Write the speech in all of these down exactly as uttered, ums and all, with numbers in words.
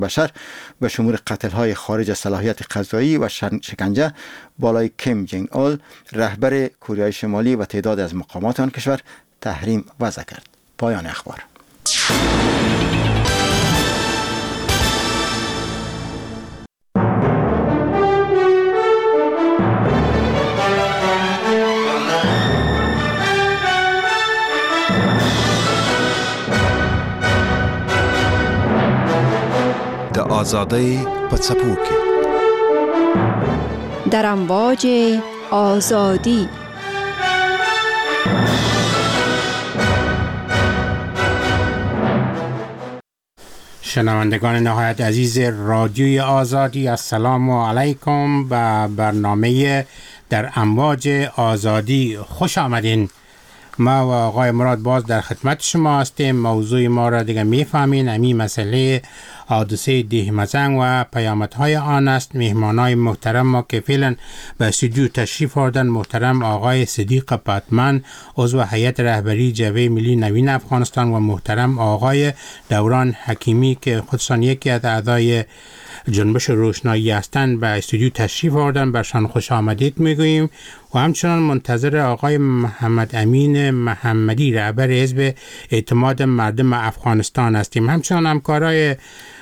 بشر به شمول قتل‌های خارج از صلاحیت قضایی و شکنجه بالای کیم جنگ اول رهبر کره شمالی و تعداد از مقامات آن کشور تحریم وضع کرد. پایان اخبار. آزادی پڅپو کې در امواج آزادی. شنوندگان نهایت عزیز رادیوی آزادی، السلام علیکم. به برنامه در امواج آزادی خوش آمدین. ما و آقای مراد باز در خدمت شما هستیم. موضوع ما را دیگه میفهمین، امی مسئله حادثه دیهمزنگ و پیامدهای آن است. مهمانای محترم ما که فعلا به استودیو تشریف آوردن، محترم آقای صدیق پتمن، عضو هیئت رهبری جبهه ملی نوین افغانستان، و محترم آقای دوران حکیمی که خودشان یکی از اعضای جنبش روشنایی هستند، به استودیو تشریف آوردن. برشان خوش آمدید میگوییم و همچنان منتظر آقای محمد امین محمدی، رهبر حزب اعتماد مردم افغانستان هستیم. همچنان همکارای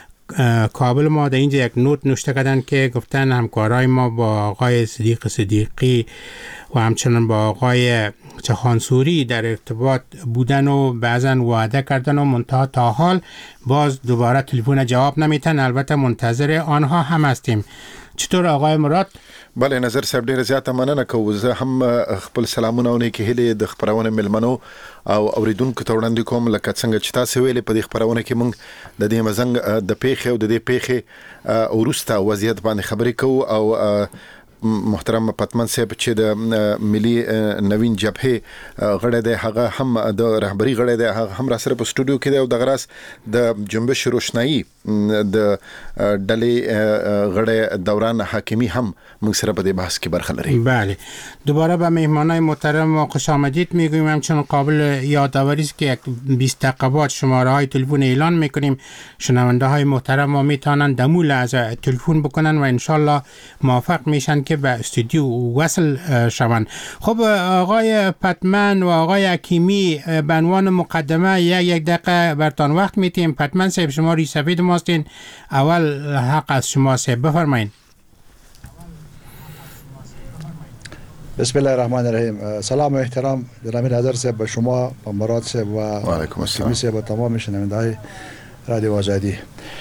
کابل ما در اینجا یک نوت نوشته کردن که گفتن همکارای ما با آقای صدیق صدیقی و همچنان با آقای چخانسوری در ارتباط بودن و بعضا وعده کردن و منتها تا حال باز دوباره تلفن جواب نمیتن. البته منتظر آنها هم هستیم. چطور آقای مراد؟ بله نظر صاحب ډیره زیاته مننه کوم. زه هم خپل سلامونه او نیکی هیله د خبرونه ملمنو او اوریدونکو ته وړاندې کوم. لکه څنګه چې تاسو ویلې په دې خبرونه کې موږ د دې مزنګ د پیښې او د دې پیښې ورسته وضعیت باندې خبرې کوو او محترم پتمن صاحب چې د ملي نوین جبهه غړی دی، هغه هم د رهبری غړی دی، هغه هم را سره په سټوډیو کې دی او د غراس د جنبش روشنایی د ډلې غړی دوران حکیمی هم موږ سره په دې بحث کې برخه لري. بله، دوباره به مهمانای محترم خوش آمدید میگویم. همچنان قابل یادآوری است که یک بیست دقیقه بعد شماره های تلفن اعلان میکنیم. شنونده های محترم ما میتونن دمو لحظه تلفن بکنن و انشالله موفق میشن که به استودیو وصل شوند. خب آقای پتمن و آقای حکیمی، به عنوان مقدمه یک یک دقیقه برتان وقت میتیم. پتمن صاحب شما ری سفید ماستین، اول حق از شما صاحب بفرمایید. بسم الله الرحمن الرحیم. سلام و احترام جناب ناظر صاحب به شما و مراد صاحب و علیکم السلام صاحب و تمام شنونده‌های رادیو آزادی.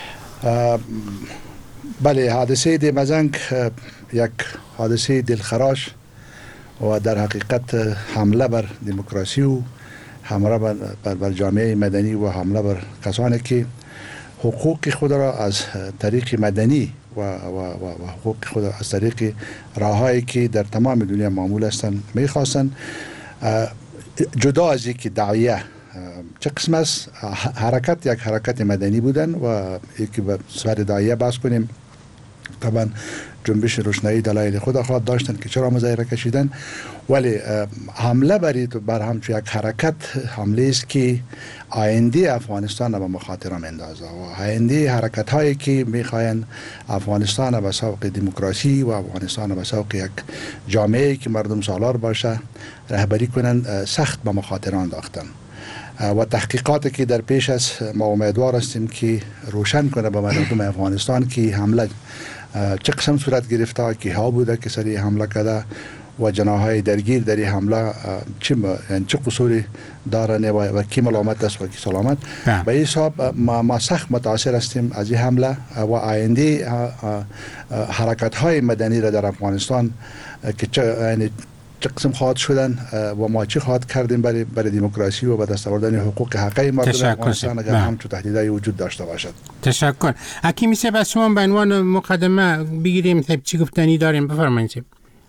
بله، حادثه دیمزنگ یک حادثه دلخراش و در حقیقت حمله بر دموکراسی و حمله بر, بر, بر جامعه مدنی و حمله بر کسانی که حقوق خود را از طریق مدنی و, و, و, و حقوق خود را از طریق راههایی که در تمام دنیا معمول هستند میخواستند، جدا از اینکه دعویه چه قسم است، حرکت یک حرکت مدنی بودن و یکی به صورت دعویه بحث کنیم. طبعا جنبش روشنایی دلایل خود خود داشتن که چرا مظاهره کشیدن، ولی حمله برید بر همچون یک حرکت حمله است که آینده افغانستان را به مخاطره میندازه و آینده حرکت هایی که میخواین افغانستان را به سوق دموکراسی و افغانستان را به سوق یک جامعه که مردم سالار باشه رهبری کنند سخت به مخاطره انداختن. و تحقیقاتی که در پیش است ما امیدوار هستیم که روشن کنه به مردم افغانستان که حمله چه قسم صورت گرفته، که ها بوده که سری حمله کرده و جناحهای درگیر در این حمله چه یعنی چه قصوری دارن و کی ملامت است و کی سلامت. به این حساب ما, ما سخت متاثر هستیم از این حمله و آینده حرکت های مدنی را در افغانستان که چه یعنی چه قسم خواهد شدن و ما چه خواهد کردیم برای برای دموکراسی و به دست آوردن حقوق حقیقی مردم افغانستان اگر همچون تهدیدایی وجود داشته باشد. تشکر. حکیمی صاحب از شما به عنوان مقدمه بگیریم چی گفتنی داریم، بفرمایید.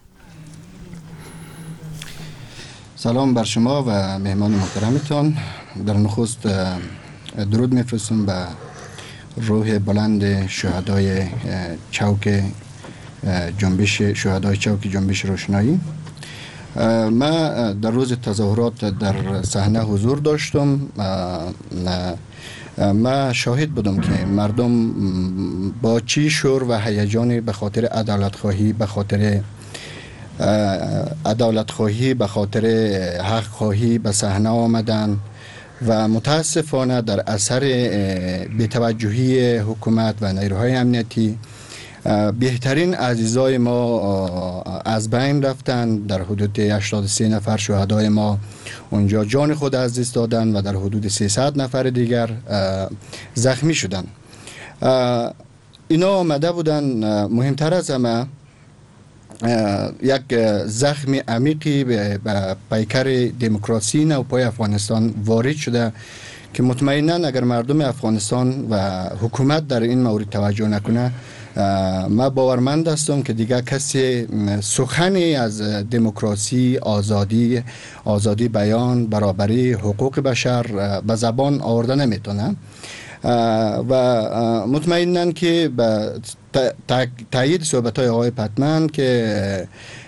سلام بر شما و مهمان محترمتان. در نخست درود میفرستم به روح بلند شهدای چوک جنبش شهدای چوک جنبش روشنایی. ما در روز تظاهرات در صحنه حضور داشتم ما شاهد بودم که مردم با چی شور و هیجانی به خاطر عدالت خواهی، به خاطر عدالت خواهی، به خاطر حق خواهی به صحنه آمدن و متاسفانه در اثر بی‌توجهی حکومت و نیروهای امنیتی بهترین عزیزای ما از بین رفتن. در حدود هشتاد و سه نفر شهدای ما اونجا جان خود از دست دادن و در حدود سیصد نفر دیگر زخمی شدن. اینا آمده بودن، مهمتر از همه یک زخم عمیقی به پیکر دموکراسی نوپای افغانستان وارد شده که مطمئنا اگر مردم افغانستان و حکومت در این مورد توجه نکنه، ما باورمند هستم که دیگه کسی سخنی از دموکراسی، آزادی، آزادی بیان، برابری، حقوق بشر به زبان آورده نمیتونه و مطمئنن که به تایید صحبت های آقای پتمن که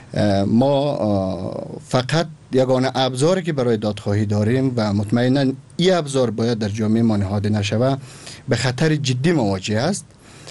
ما فقط یگانه ابزاری که برای دادخواهی داریم و مطمئنا این ابزار باید در جامعه ما نهاده نشود به خطر جدی مواجه است.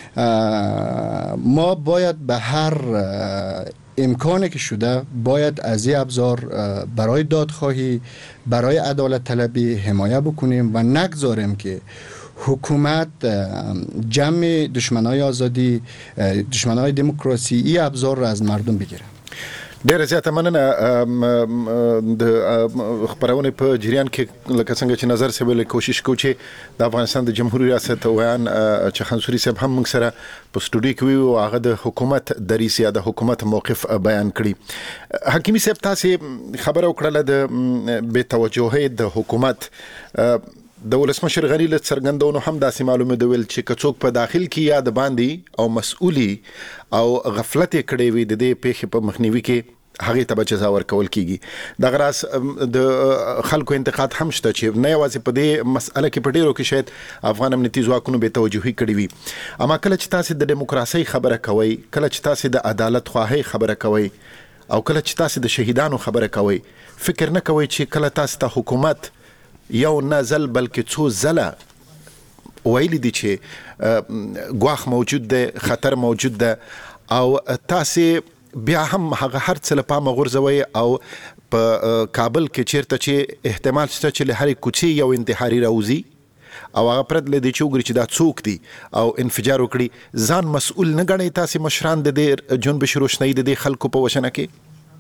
ما باید به هر امکانی که شده باید از این ابزار برای دادخواهی، برای عدالت طلبی حمایت بکنیم و نگذاریم که حکومت جمع دشمنای آزادی، دشمنای دموکراسی این ابزار را از مردم بگیره. ډیره زیاته مننه د خبرونه په جریان کې لکه څنګه چې نظر سره کوشش کوو چې د افغانستان د جمهوریت ریاست ویان چې خنصوري صاحب هم موږ سره په سټوډیو کې وو، هغه د حکومت دریس یا د حکومت موقف بیان کړی. حکیمي صاحب تاسو خبره وکړه د بې توجهۍ د حکومت د ولسمشر غنی له څرګندونو هم داسې معلومه دی ویل چې کڅوک په داخل کې یا د باندې او مسؤلی او غفلت کړي وي د دې پیښې په مخنیوي کې هغه ته جزا ورکول کیږي. د غراس د خلکو انتقاد هم شته چې نه یوازې په دې مسأله کې په ډیرو کې شاید افغان امنیتي ځواکونو به توجهي کړي وي، اما کله چې تاسو د دیموکراسي خبره کوي، کله چې تاسو د عدالت خواهی خبره کوي او کله چې تاسو د شهیدانو خبره کوي، فکر نه کوي چې کله تاسو ته حکومت یو نزل بلکې څو زله ویلی دي چې ګواښ موجود ده، خطر موجود ده او تاسو بیا هم هغه هر څه له پامه غورځوي او په کابل کې چیرته چې احتمال شته چې له هرې کوڅې یو انتحاري راوځي او هغه پرد له دې چې وګوري چې دا څوک دي او انفجار وکړي، ځان مسؤل نه ګڼئ تاسو مشران د دې جنبش روشنۍ د دې خلکو په وشنه کې؟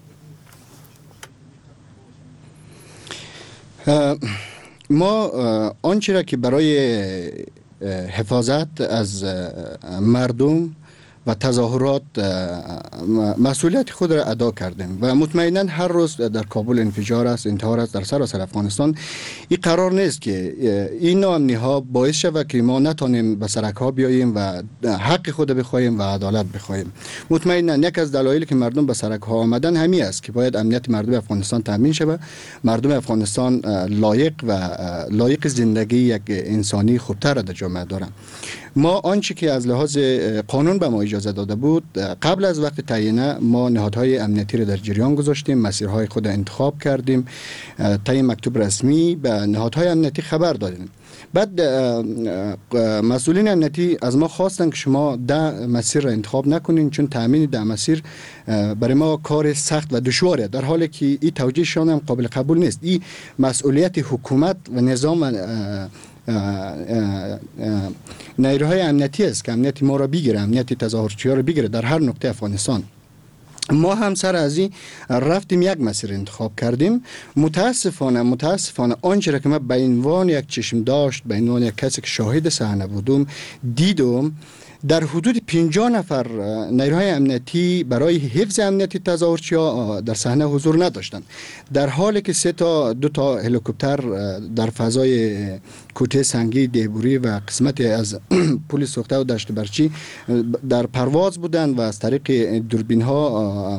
ما آنچه را که برای حفاظت از مردم و تظاهرات مسئولیت خود را ادا کردیم و مطمئنا هر روز در کابل انفجار است، انتحار است در سراسر افغانستان. این قرار نیست که این ناامنی ها باعث شود که ما نتونیم به سرک ها بیاییم و حق خود بخواهیم و عدالت بخواهیم. مطمئنا یک از دلایلی که مردم به سرک ها آمدن همین است که باید امنیت مردم افغانستان تامین شود. مردم افغانستان لایق و لایق زندگی یک انسانی خوبتر در جامعه دارند. ما آنچه که از لحاظ قانون به ما اجازه داده بود، قبل از وقت تعیین ما نهادهای امنیتی را در جریان گذاشتیم، مسیرهای خود انتخاب کردیم، طی مکتوب رسمی به نهادهای امنیتی خبر دادیم. بعد مسئولین امنیتی از ما خواستن که شما ده مسیر را انتخاب نکنین چون تامین ده مسیر برای ما کار سخت و دشواره، در حالی که این توجیهشان هم قابل قبول نیست. این مسئولیت حکومت و نظام نیروهای امنیتی است که امنیت ما را بگیره، امنیت تظاهرچی‌ها را بگیره در هر نقطه افغانستان. ما هم سر از این رفتیم یک مسیر انتخاب کردیم. متاسفانه متاسفانه آنچه را که من به عنوان یک چشم داشت، به عنوان یک کسی که شاهد صحنه بودم دیدم، در حدود پنجاه نفر نیروهای امنیتی برای حفظ امنیت تظاهرچی‌ها در صحنه حضور نداشتند، در حالی که سه تا دو تا هلیکوپتر در فضای کوته سنگی دیبوری و قسمتی از پل سوخته و دشت برچی در پرواز بودند و از طریق دوربین ها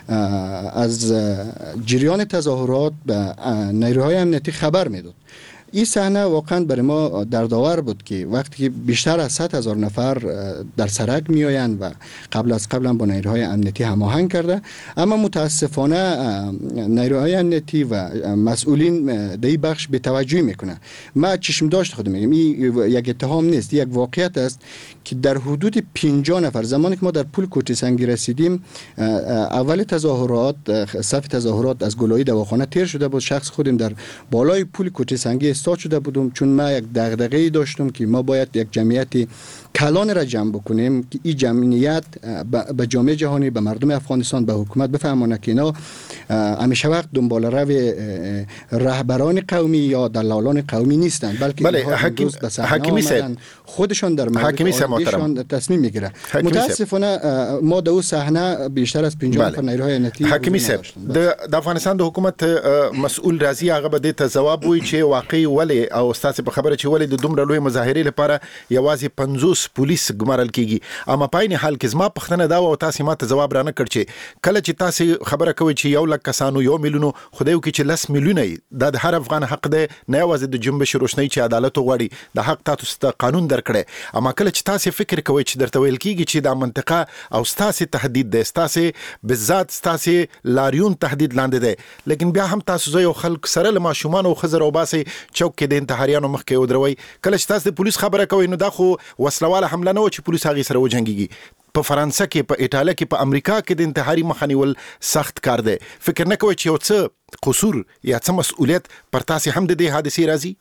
از جریان تظاهرات به نیروهای امنیتی خبر میداد. این صحنه واقعا برای ما دردآور بود که وقتی که بیشتر از صد هزار نفر در سرک می آیند و قبل از قبل با نیروهای امنیتی هماهنگ کرده، اما متاسفانه نیروهای امنیتی و مسئولین در این بخش به توجهی میکنه. ما چشم داشت خودم میگم این یک اتهام نیست، یک واقعیت است که در حدود پنجاه نفر زمانی که ما در پل کوچه سنگی رسیدیم، اول تظاهرات صف تظاهرات از گلایی دواخانه تیر شده بود. شخص خودم در بالای پل کوچه سنگی استاد شده بودم، چون ما یک دغدغه‌ای داشتم که ما باید یک جمعیت کلان را جمع بکنیم که این جمعیت به جامعه جهانی، به مردم افغانستان، به حکومت بفهمونه که اینا همیشه وقت دنبال رو رهبران قومی یا دلالان قومی نیستند، بلکه بله حکیم حکیمی صاحب خودشان در مورد تصمیم میگیره. متاسفانه ما در اون صحنه بیشتر از پنجاه نفر نیروهای امنیتی حکیمی صاحب د افغانستان د حکومت مسؤل راځي هغه به د جواب وي چې واقعي ولی او استاد په خبره چې ولی د دومره لوی مظاهره لپاره یوازې پنځوس پولیس ګمارل کیږي. اما په عین حال کې زما پښتنه دا او تاسو ماته جواب را نه کړ چې کله چې تاسو خبره کوي چې یو لک کسانو یو میلیونو خدایو کې چې لس میلیونه د هر افغان حق دی، نه یوازې د جنبش روشنی چې عدالت وغواړي د حق تاسو ته قانون درکړي. اما کله چې تاسو فکر کوي چې درته ویل کیږي چې د منطقه او تاسو تهدید دی، تاسو بالذات تاسو لاریون تهدید لاندې دی، لیکن بیا هم تاسو زه یو خلک سره له ماشومان او خزر او باسي چوک کې د انتحاریانو مخ کې ودروي. کله چې تاسو د پولیس خبره کوي نو دا خو وسلواله حمله نه و چې پولیس هغه سره وجنګيږي. په فرانسه کې، په ایټالیا کې، په امریکا کې د انتحاري مخنیول سخت کار دی. فکر نه کوي چې یو څه قصور یا څه مسؤلیت پر تاسو هم د دې حادثې راځي؟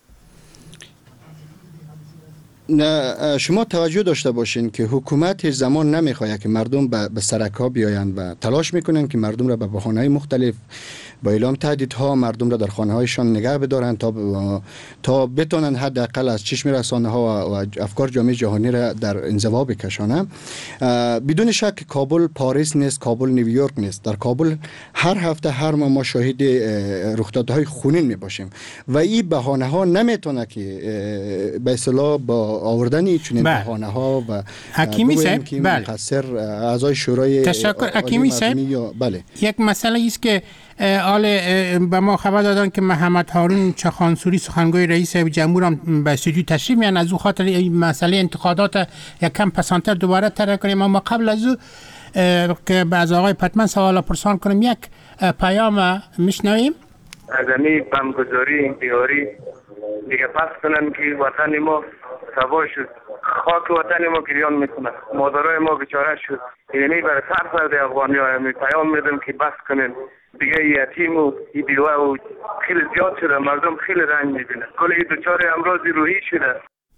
شما توجه داشته باشین که حکومت هیچ زمان نمیخواد که مردم به سرک ها بیایند و تلاش میکنن که مردم را به بهانه‌های مختلف با اعلام تهدیدها مردم را در خانه هایشان نگه بدارند تا تا بتونن حداقل از چشم رسانه ها و افکار جامعه جهانی را در انزوا بکشانند. بدون شک کابل پاریس نیست، کابل نیویورک نیست. در کابل هر هفته هر ماه ما شاهد رخدادهای خونین میباشیم و این بهانه ها نمیتونه که به اصطلاح با آوردن چنین بهانه ها و حکیمی صاحب بله مقصر اعضای شورای تشکر حکیمی صاحب. بله یک مسئله است که آل به ما خبر دادن که محمد هارون چخانسوری سخنگوی رئیس جمهور هم به استودیو تشریف میان، از او خاطر این مسئله انتقادات یک کم پسانتر دوباره طرح کنیم. اما قبل از او که از آقای پتمن سوال پرسان کنیم، یک پیام میشنویم از امی بمگذاری انتحاری دیگه پس کنن که وطن ما تباه شد، خاک وطن ما گریان میکنن، مادرای ما بیچاره شد. یعنی برای سر سر افغانی ها همی پیام میدم که بس کنن دیگه. یتیم و بیوه و خیلی زیاد شده، مردم خیلی رنج میبینن، کل دوچار امراض روحی شده.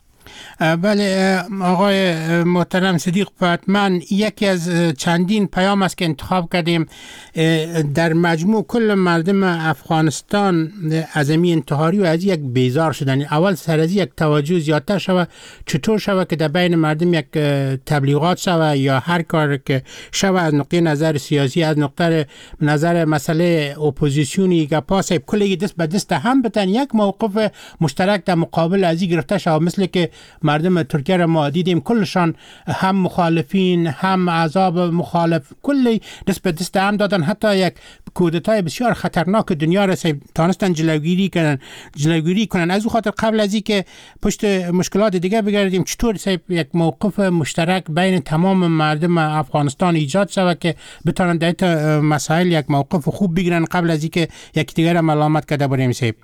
بله آقای محترم صدیق پتمن، یکی از چندین پیام است که انتخاب کردیم. در مجموع کل مردم افغانستان از این انتحاری و از یک بیزار شدن. اول سر از یک توجه زیادتر شود، چطور شود که در بین مردم یک تبلیغات شود یا هر کار که شود از نقطه نظر سیاسی، از نقطه نظر مسئله اپوزیسیونی که پاس کلی دست به دست هم بتن یک موقف مشترک در مقابل از این گرفته شود. مثل که مردم ترکیه را ما دیدیم کلشان هم مخالفین هم عذاب مخالف کلی دست به دست هم دادن. حتی یک کودتای بسیار خطرناک دنیا را تانستن جلوگیری کنن جلوگیری کنن. از او خاطر قبل از این که پشت مشکلات دیگه بگردیم، چطور یک موقف مشترک بین تمام مردم افغانستان ایجاد شود که بتونن در مسائل یک موقف خوب بگیرن قبل از این که یک دیگر ملامت کرده بریم سیب.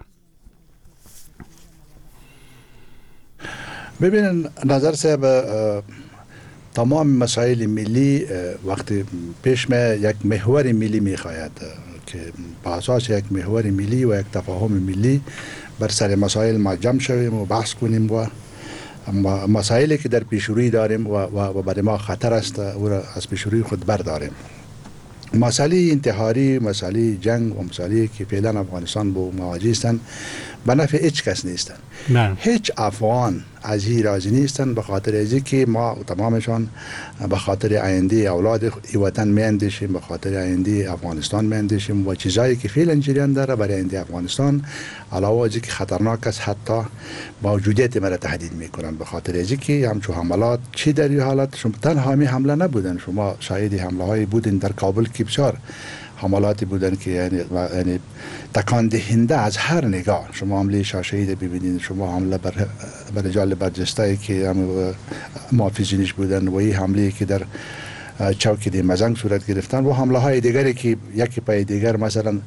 ببینن نظر صاحب، تمام مسائل ملی وقتی پیش می یک محور ملی میخواهد که با اساس یک محور ملی و یک تفاهم ملی بر سر مسائل ما جمع شویم و بحث کنیم و مسائلی که در پیشروی داریم و, و, و برای ما خطر است او را از پیشروی خود برداریم. مسئله انتحاری، مسئله جنگ و مسئله که فعلا افغانستان با مواجه هستند به نفع هیچ کس نیستند. هیچ افغان از این راضی نیستند، به خاطر ازی که ما تمامشان به خاطر آینده اولاد ای وطن میاندیشیم، به خاطر آینده افغانستان میاندیشیم و چیزایی که فعلا جریان داره برای آینده افغانستان، علاوه از که خطرناک است حتی موجودیت ما را تهدید میکنن. به خاطر ازی که همچون حملات چی در این حالت شما تنها می حمله نبودن، شما شاهد حمله های بودین در کابل که بسیار حملاتی بودن که یعنی یعنی تکان دهنده از هر نگاه. شما حمله شاشه‌ای ببینید، شما حمله بر بر رجال برجسته که هم محافظینش بودن و این حمله که در چوک دی مزنگ صورت گرفتن و حمله های دیگری که یکی پای دیگر مثلا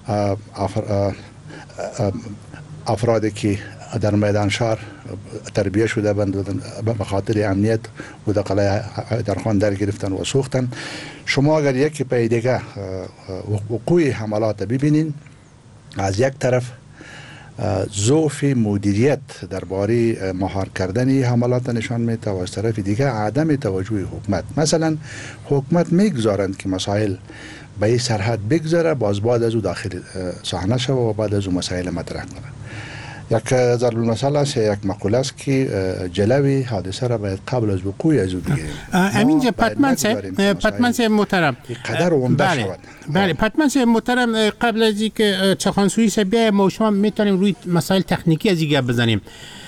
افرادی که در میدان شهر تربیه شده بودند به خاطر امنیت و در قلعه حیدرخان در گرفتن و سوختن. شما اگر یکی پای دیگر وقوع حملات ببینین، از یک طرف ضعف مدیریت درباره مهار کردن حملات نشان میده و از طرف دیگه عدم توجه حکومت. مثلا حکومت میگذارند که مسائل به این سرحد بگذاره، باز بعد از او داخل صحنه شود و بعد از او مسائل مطرح کنه. یک ضرب المثل است، یک مقوله است که جلوی حادثه را باید قبل از وقوع از او بگیریم. امین پتمن صاحب، پتمن صاحب محترم، قدر عمده شود. بله پتمن صاحب محترم، قبل از اینکه چخانسوری صاحب بیاید ما شما میتونیم روی مسائل تکنیکی از این بزنیم.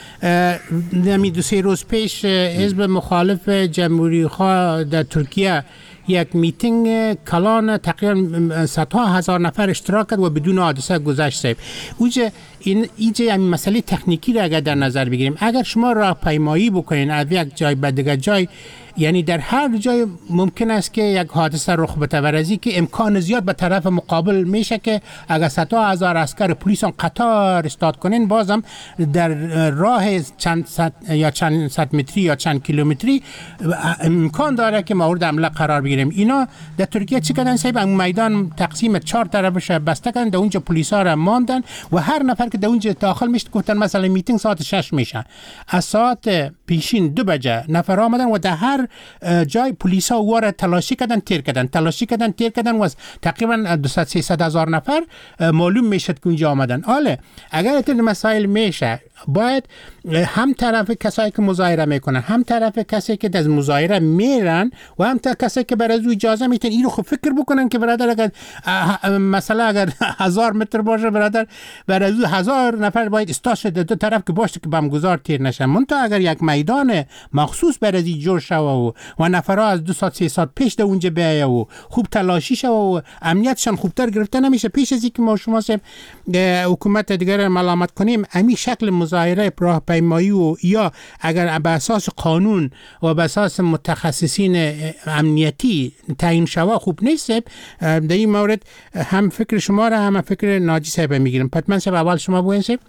نمی دو سه روز پیش حزب مخالف جمهوری خواه در ترکیه یک میتینگ کلان تقریبا صدها هزار نفر اشتراک کرد و بدون حادثه گذشت. صاحب اوجه این ایجه این مسئله تکنیکی را اگر در نظر بگیریم، اگر شما راهپیمایی بکنین از یک جای به دیگر جای، یعنی در هر جای ممکن است که یک حادثه رخ بده و از که امکان زیاد به طرف مقابل میشه که اگر صدها هزار عسکر پلیس قطار استاد کنین، بازم در راه چند صد یا چند صد متری یا چند کیلومتری امکان داره که مورد حمله قرار بگیریم. اینا در ترکیه چی کردن صاحب؟ اون میدان تقسیم چهار طرفش بسته کردن، در اونجا پلیسا را ماندن و هر نفر که در اونجا داخل میشه گفتن مثلا میتینگ ساعت شش میشه، از ساعت پیشین دو بجه نفر آمدن و در هر جای پلیسا واره تلاشی کردن تیر کردن تلاشی کردن تیر کردن و تقریبا دویست سیصد هزار نفر معلوم میشد که اونجا آمدن. حالا اگر این مسائل میشه، باید هم طرف کسایی که مظاهره میکنن، هم طرف کسایی که از مظاهره میرن و هم طرف کسایی که برای از اجازه میتن اینو خب فکر بکنن که برادر اگر مثلا اگر هزار متر باشه برادر برای از هزار نفر باید استاش دو طرف که باشه که بمگذار تیر نشن. منتها اگر یک میدان مخصوص برای جور شوه و, و نفرها از دو ساعت سه ساعت پیش در اونجا بیایه و خوب تلاشی شوه و امنیتشان خوبتر گرفته نمیشه، پیش از اینکه ما شما صاحب حکومت دیگر ملامت کنیم، همین شکل مظاهره راهپیمایی و یا اگر به اساس قانون و به اساس متخصصین امنیتی تعیین شوه خوب نیست. در این مورد هم فکر شما را هم فکر ناجی صاحب میگیرم. پتمن صاحب اول شما بگوین صاحب.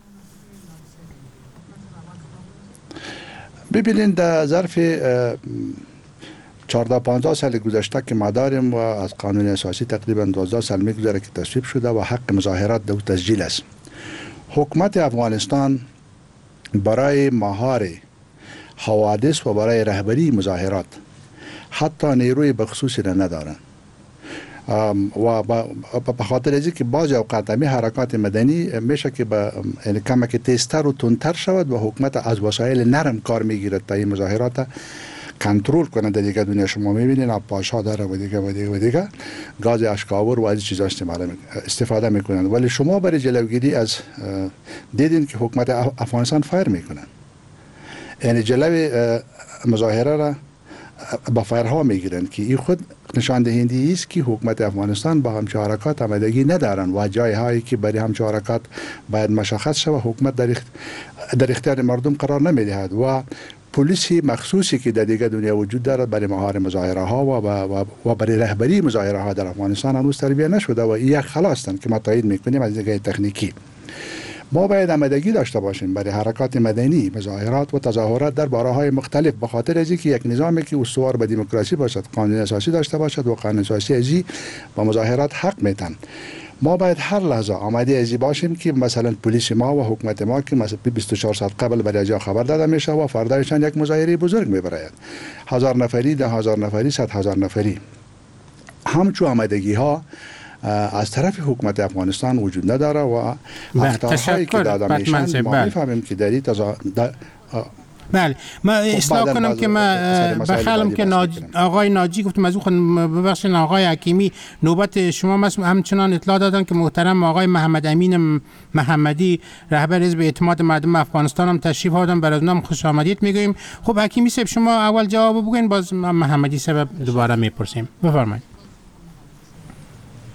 ببینید در ظرف چهارده پانزده سال گذشته که ما داریم و از قانون اساسی تقریبا دوازده سال میگذره که تصویب شده و حق مظاهرات در تسجیل است. حکومت افغانستان برای مهار حوادث و برای رهبری مظاهرات حتی نیروی بخصوصی را ندارن و به خاطر از اینکه بعضی اوقات می حرکات مدنی میشه که به کمک تیزتر و تندتر شود و حکومت از وسایل نرم کار میگیرد تا این مظاهرات کنترل کنه. در دیگه دنیا شما میبینین آبپاشا داره و دیگه و دیگه و دیگه گاز اشکاور و از چیزا استفاده میکنن، ولی شما برای جلوگیری از دیدین که حکومت افغانستان فایر میکنن، یعنی جلوی مظاهره را با فایرها میگیرن که این خود نشان دهنده است که حکومت افغانستان با همچه حرکات آمادگی ندارن و جای هایی که برای همچه حرکات باید مشخص شود حکومت در اختیار مردم قرار نمیدهد و پلیسی مخصوصی که در دیگه دنیا وجود دارد برای مهار مظاهره ها و, و, و برای رهبری مظاهره ها در افغانستان هنوز تربیه نشده و این یک خلاصن که ما تایید میکنیم از دیگه تکنیکی. ما باید آمادگی داشته باشیم برای حرکات مدنی، مظاهرات و تظاهرات در باره‌های مختلف، به خاطر از اینکه یک نظامی که استوار به دموکراسی باشد، قانون اساسی داشته باشد و قانون اساسی ازی با مظاهرات حق میتن. ما باید هر لحظه آماده ازی باشیم که مثلا پلیس ما و حکومت ما که مثلا بیست و چهار ساعت قبل برای جا خبر داده میشه و فردایشان یک مظاهره بزرگ میبراید، هزار نفری، ده هزار نفری، صد هزار نفری. همچون آمادگی ها از طرف حکومت افغانستان وجود نداره و اخطارهایی که داده میشن ما میفهمیم که در این تزا... بله ما اصلاح کنم که ما بخلم که ناج... آقای ناجی گفتم از اون ببخشید آقای حکیمی نوبت شما همچنان اطلاع دادن که محترم آقای محمد امین محمدی رهبر حزب اعتماد مردم افغانستان هم تشریف آوردن، برای اونم خوش آمدید میگیم. خب حکیمی صاحب شما اول جواب بگین، باز محمدی صاحب دوباره میپرسیم. بفرمایید.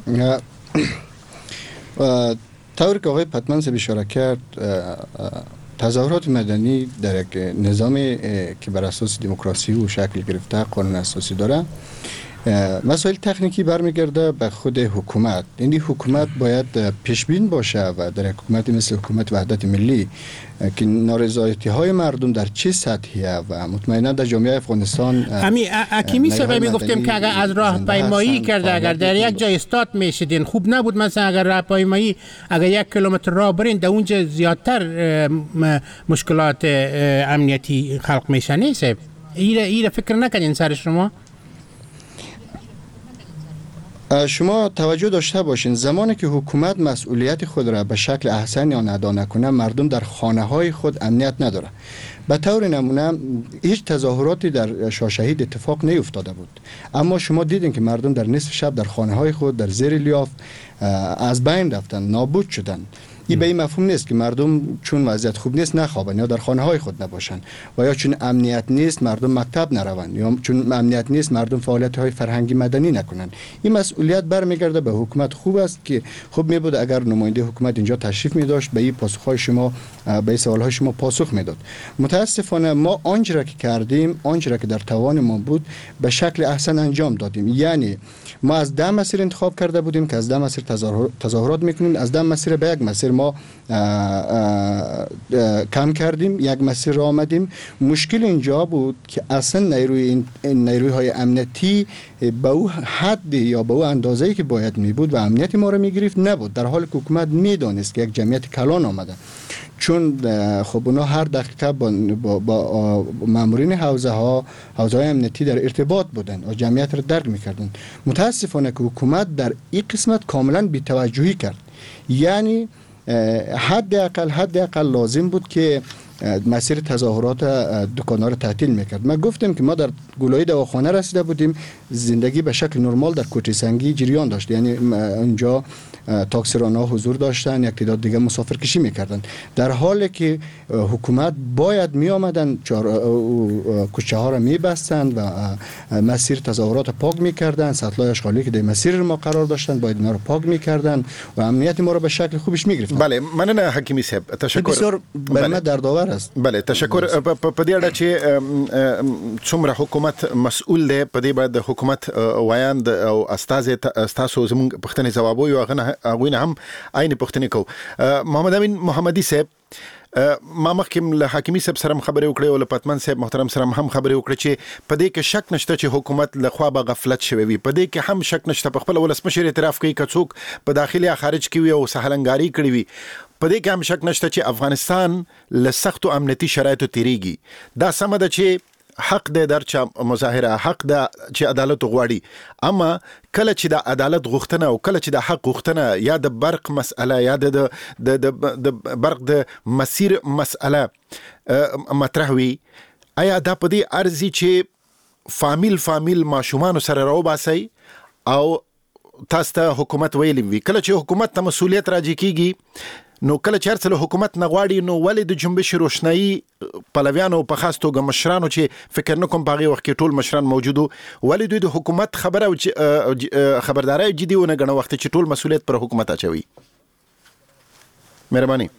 طوری که آقای پتمن صاحب اشاره کرد، تظاهرات مدنی در یک نظام که بر اساس دموکراسی و شکل گرفته قانون اساسی داره، مسائل تکنیکی برمیگرده به خود حکومت. یعنی حکومت باید پیشبین باشه و در حکومت مثل حکومت وحدت ملی که نارضایتی های مردم در چه سطحیه و مطمئنا در جامعه افغانستان امی اکیمی سبب میگفتیم که اگر از راه پیمایی کرده، اگر در یک جای استاد میشدین خوب نبود. مثلا اگر راه پیمایی اگر یک کیلومتر راه برین در اونجا زیادتر مشکلات امنیتی خلق میشه. نیست ایره ایره فکر نکنین سر شما؟ شما توجه داشته باشین زمانی که حکومت مسئولیت خود را به شکل احسن یا ادا نکنه، مردم در خانه های خود امنیت نداره. به طور نمونه هیچ تظاهراتی در شاه شهید اتفاق نیفتاده بود، اما شما دیدین که مردم در نصف شب در خانه های خود در زیر لیاف از بین رفتن، نابود شدن. این به این مفهوم نیست که مردم چون وضعیت خوب نیست نخوابن یا در خانه های خود نباشن، و یا چون امنیت نیست مردم مکتب نروند، یا چون امنیت نیست مردم فعالیت های فرهنگی مدنی نکنن. این مسئولیت برمیگرده به حکومت. خوب است که خوب می بود اگر نماینده حکومت اینجا تشریف می داشت، به این پاسخ های شما به این سوال های شما پاسخ میداد. متاسفانه ما آنچه را که کردیم، آنچه را که در توان ما بود به شکل احسن انجام دادیم. یعنی ما از ده مسیر انتخاب کرده بودیم که از ده مسیر تظاهرات میکنیم، از ده مسیر به یک مسیر ما آه آه آه کم کردیم، یک مسیر را آمدیم. مشکل اینجا بود که اصلا نیروی نیروی های امنیتی به او حد یا به او اندازه‌ای که باید می بود و امنیت ما را می گرفت نبود، در حالی که حکومت می دانست که یک جمعیت کلان آمده. چون خب اونا هر دقیقه با, با, با مامورین حوزه ها حوزه های امنیتی در ارتباط بودن و جمعیت را درک میکردن. متاسفانه که حکومت در این قسمت کاملا بی‌توجهی کرد. یعنی حد اقل حد اقل لازم بود که مسیر تظاهرات دکان‌ها را تعطیل میکرد. من گفتم که ما در گلای دواخانه رسیده بودیم، زندگی به شکل نرمال در کوچه سنگی جریان داشت. یعنی اونجا تاکسیران‌ها حضور داشتن، یک تعداد دیگه مسافرکشی میکردن، در حالی که حکومت باید می آمدن کوچه ها را میبستند و مسیر تظاهرات پاک میکردن. سطلای اشغالی که در مسیر ما قرار داشتن باید اینا را پاک میکردن و امنیت ما را به شکل خوبش میگرفتن. بله، مننه حکیمی صاحب، تشکر. بسیار برای من دردآور است. بله، تشکر. په دې اړه چې څومره حکومت مسؤل دی، په دې باید د حکومت وایاند او استاد تاسو زموږ پښتني جواب وي، هغه هغه هم عین پښتني کو. محمد امین محمدي صاحب، ما مخکې له حکیمی صاحب سره خبرې وکړې او له پتمن صاحب محترم سره هم خبرې وکړې چې په دې کې شک نشته چې حکومت له خوا به غفلت شوی وي. په دې کې هم شک نشته په خپل ولسمشر اعتراف کوي که څوک په داخلي یا خارج کې وي او سهلنګاری کړی وي. په دې کې هم شک نشته چې افغانستان له سختو امنیتي شرایطو تیریږي. دا سمه ده چې حق دی در چې مظاهره حق ده چې عدالت غواړي، اما کله چې د عدالت غوښتنه او کله چې د حق غوښتنه یا د برق مسأله یا د د برق د مسیر مسأله مطرح وي، آیا دا په دې ارزي چې فامیل فامیل ماشومان سره راوباسي او تاسو ته حکومت ویلی وي؟ کله چې حکومت ته مسؤلیت راځي کیږي، نو کله چې هرڅه حکومت نه غواړي، نو ولې د جنبش روشنايي پلویانو په خاص توګه مشرانو چې فکر نه کوم باغي وخت کې ټول مشران موجودو، ولې دوی د حکومت خبره او خبرداري جدي ونه غنه وخت چې ټول مسؤلیت پر حکومت اچوي؟ مهرباني.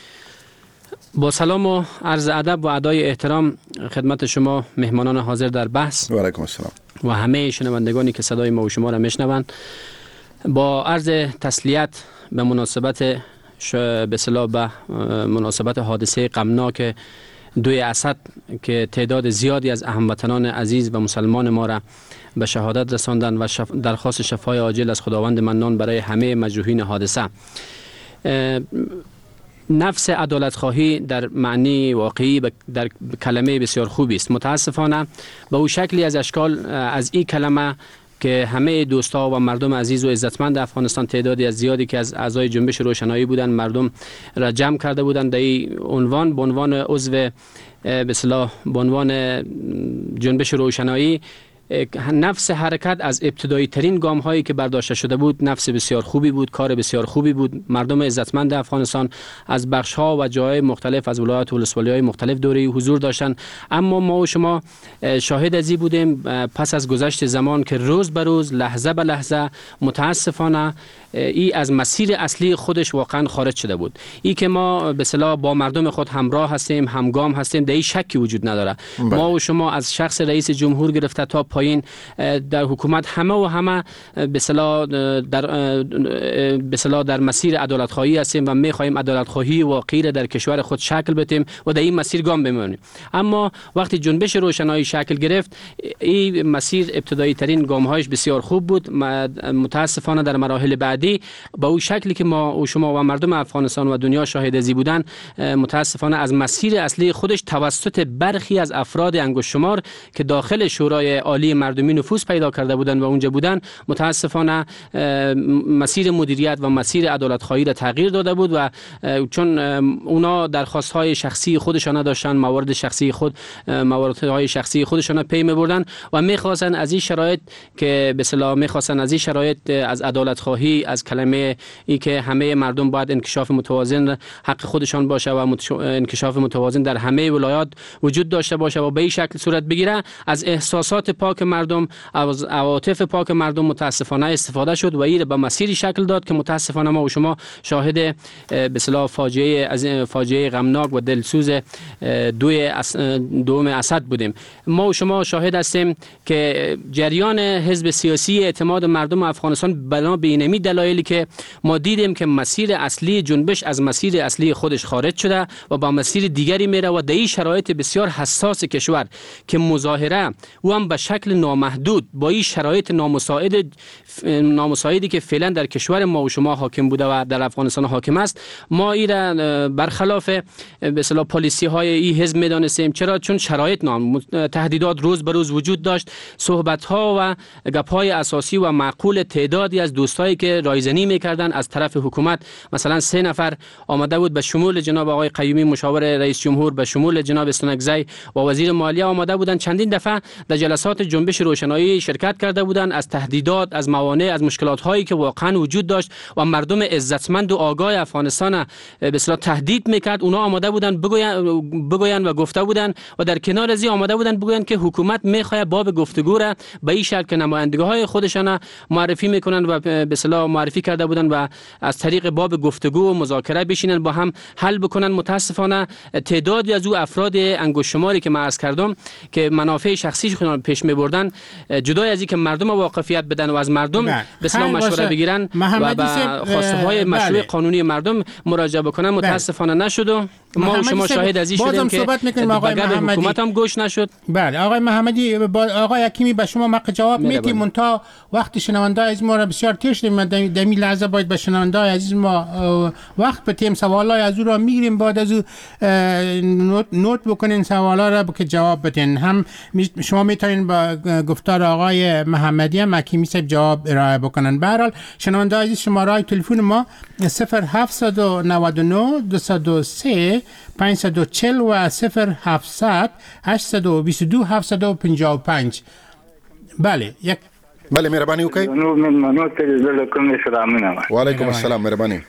با سلام و عرض ادب و ادای احترام خدمت شما مهمانان حاضر در بحث و علیکم السلام و همه شنوندگانی که صدای ما و شما را میشنوند. با عرض تسلیت به مناسبت به اصطلاح به مناسبت حادثه غمناک دوی اسد که تعداد زیادی از هموطنان عزیز و مسلمان ما را به شهادت رساندند و شف... درخواست شفای عاجل از خداوند منان برای همه مجروحین حادثه. نفس عدالت خواهی در معنی واقعی در کلمه بسیار خوبی است. متاسفانه به او شکلی از اشکال از این کلمه که همه دوستا و مردم عزیز و عزتمند افغانستان، تعدادی از زیادی که از اعضای جنبش روشنایی بودند، مردم را جمع کرده بودند در این عنوان به عنوان عضو به اصطلاح به عنوان جنبش روشنایی نفس حرکت از ابتدایی ترین گام هایی که برداشته شده بود نفس بسیار خوبی بود، کار بسیار خوبی بود. مردم عزتمند افغانستان از بخش ها و جای مختلف از ولایات و ولسوالی های مختلف دوره حضور داشتن، اما ما و شما شاهد ازی بودیم پس از گذشت زمان که روز به روز لحظه به لحظه متاسفانه ای از مسیر اصلی خودش واقعا خارج شده بود. ای که ما به اصطلاح با مردم خود همراه هستیم، همگام هستیم، در این شکی وجود نداره. بله. ما و شما از شخص رئیس جمهور گرفته تا پایین در حکومت همه و همه به اصطلاح در به اصطلاح در مسیر عدالت خواهی هستیم و می‌خواهیم عدالت خواهی واقعی را در کشور خود شکل بدیم و در این مسیر گام بمونیم. اما وقتی جنبش روشنایی شکل گرفت، این مسیر ابتدایی ترین گام‌هایش بسیار خوب بود. متاسفانه در مراحل بعد با اون شکلی که ما و شما و مردم افغانستان و دنیا شاهد ازی بودن، متاسفانه از مسیر اصلی خودش توسط برخی از افراد انگشت شمار که داخل شورای عالی مردمی نفوذ پیدا کرده بودند و اونجا بودن، متاسفانه مسیر مدیریت و مسیر عدالت خواهی را تغییر داده بود و چون اونا درخواست های شخصی خودشان داشتن، موارد شخصی خود موارد های شخصی خودشان پی می‌بردن و می‌خواستن از این شرایط که به اصطلاح می‌خواستن از این شرایط از عدالت خواهی، از کلمه ای که همه مردم باید انکشاف متوازن حق خودشان باشه و انکشاف متوازن در همه ولایات وجود داشته باشه و به این شکل صورت بگیره، از احساسات پاک مردم، از عواطف پاک مردم متاسفانه استفاده شد و این به مسیری شکل داد که متاسفانه ما و شما شاهد به اصطلاح فاجعه از فاجعه غمناک و دلسوز دوی دوم اسد بودیم. ما و شما شاهد هستیم که جریان حزب سیاسی اعتماد مردم افغانستان بنا به اینمی دلایلی که ما دیدیم که مسیر اصلی جنبش از مسیر اصلی خودش خارج شده و با مسیر دیگری میره و در این شرایط بسیار حساس کشور که مظاهره و هم به شکل نامحدود با این شرایط نامساعد نامساعدی که فعلا در کشور ما و شما حاکم بوده و در افغانستان حاکم است، ما این را برخلاف به اصطلاح پالیسی های این حزب میدانستیم. چرا؟ چون شرایط نام تهدیدات روز به روز وجود داشت. صحبت ها و گپ های اساسی و معقول تعدادی از دوستایی که رایزنی میکردن از طرف حکومت، مثلا سه نفر آمده بود به شمول جناب آقای قیومی مشاور رئیس جمهور، به شمول جناب استنکزی و وزیر مالیه آمده بودند، چندین دفعه در جلسات جنبش روشنایی شرکت کرده بودند، از تهدیدات، از موانع، از مشکلات هایی که واقعا وجود داشت و مردم عزتمند و آگاه افغانستان به اصطلاح تهدید میکرد. اونا آمده بودند بگویند بگویند و گفته بودند و در کنار از این آمده بودند بگویند که حکومت میخواد باب گفتگو را به این شکل که نمایندگی های خودشان معرفی میکنند و به اصطلاح معرفی کرده بودند و از طریق باب گفتگو و مذاکره بشینن با هم حل بکنن. متاسفانه تعدادی از او افراد انگشت شماری که من عرض کردم که منافع شخصی خودشون پیش میبردن، جدای از اینکه مردم واقفیت بدن و از مردم به اصطلاح مشوره بگیرن و به خواسته های مشروع قانونی مردم مراجعه بکنن، متاسفانه نشد و ما و شما شاهد از این شدیم که آقای محمدی حکومت هم گوش نشد. بله آقای محمدی، آقای حکیمی به شما مق جواب میدیم، منتها وقت شنونده از ما را بسیار تیر شدیم. در این لحظه باید به شنونده عزیز ما وقت بدیم، سوالای از او را میگیریم، بعد از او نوت, نوت بکنین سوالا را که جواب بدین. هم شما میتونین با گفتار آقای محمدی هم حکیمی صاحب جواب ارائه بکنن. به هر حال شنونده عزیز شماره تلفن ما صفر هفت نه نه دو صفر سه پنج چهار صفر و صفر هفت هشت دو دو هفت پنج پنج. بله یک بله مهربانی وکړئ. نو منو ته زله کوم سلامونه. وعلیکم السلام مهربانی.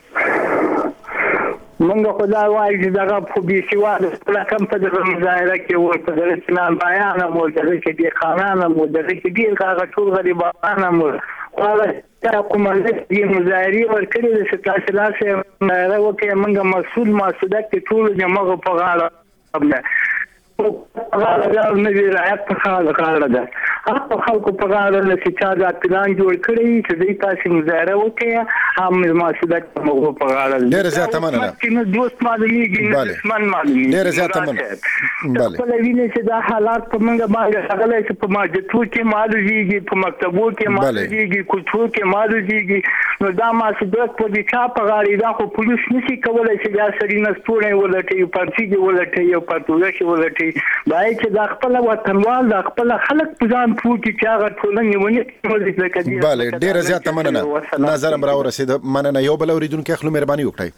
منګه خدای وایي چې دغه په بي سي واده لکه په دغه مظاهره کې ور په دغه سیمان بیان مو دغه کې دي قانون مو دغه کې دي هغه ټول غریبان مو خو دا کومه دې مظاهره ور کړې د ستاسو لاسه مې راوکه منګه مسؤل مسؤلیت ټول جمع په غاړه خپل هغه نه دی راځي په حال غاړه ده. هغه خلکو په غاړه له چې چا دا پلان جوړ کړی چې دې تاسو مظاهره وکړي هم مسؤلیت مو په غاړه ده. ډېر زیاته مننه. کینه دوست معلومیږي دشمن معلومیږي. ډېر زیاته مننه. بله. په لوینه چې دا حالات په منګه باندې هغه چې په ماجتو کې معلومیږي، په مکتبو کې معلومیږي، کوټو کې معلومیږي، نو دا مسؤلیت په دې چا په غاړه ده. خو پولیس نشي کولای چې دا سړی نسپورې ولټي، پرچی کې ولټي او پټوګه کې ولټي. بای چې د خپل وطنوال د خپل خلک په ځان پوهې چې هغه ټولنې ونی بله ډېره زیاته مننه. نظر مراو رسید. مننه. یو بل اوریدونکو خپل مهرباني وکړئ.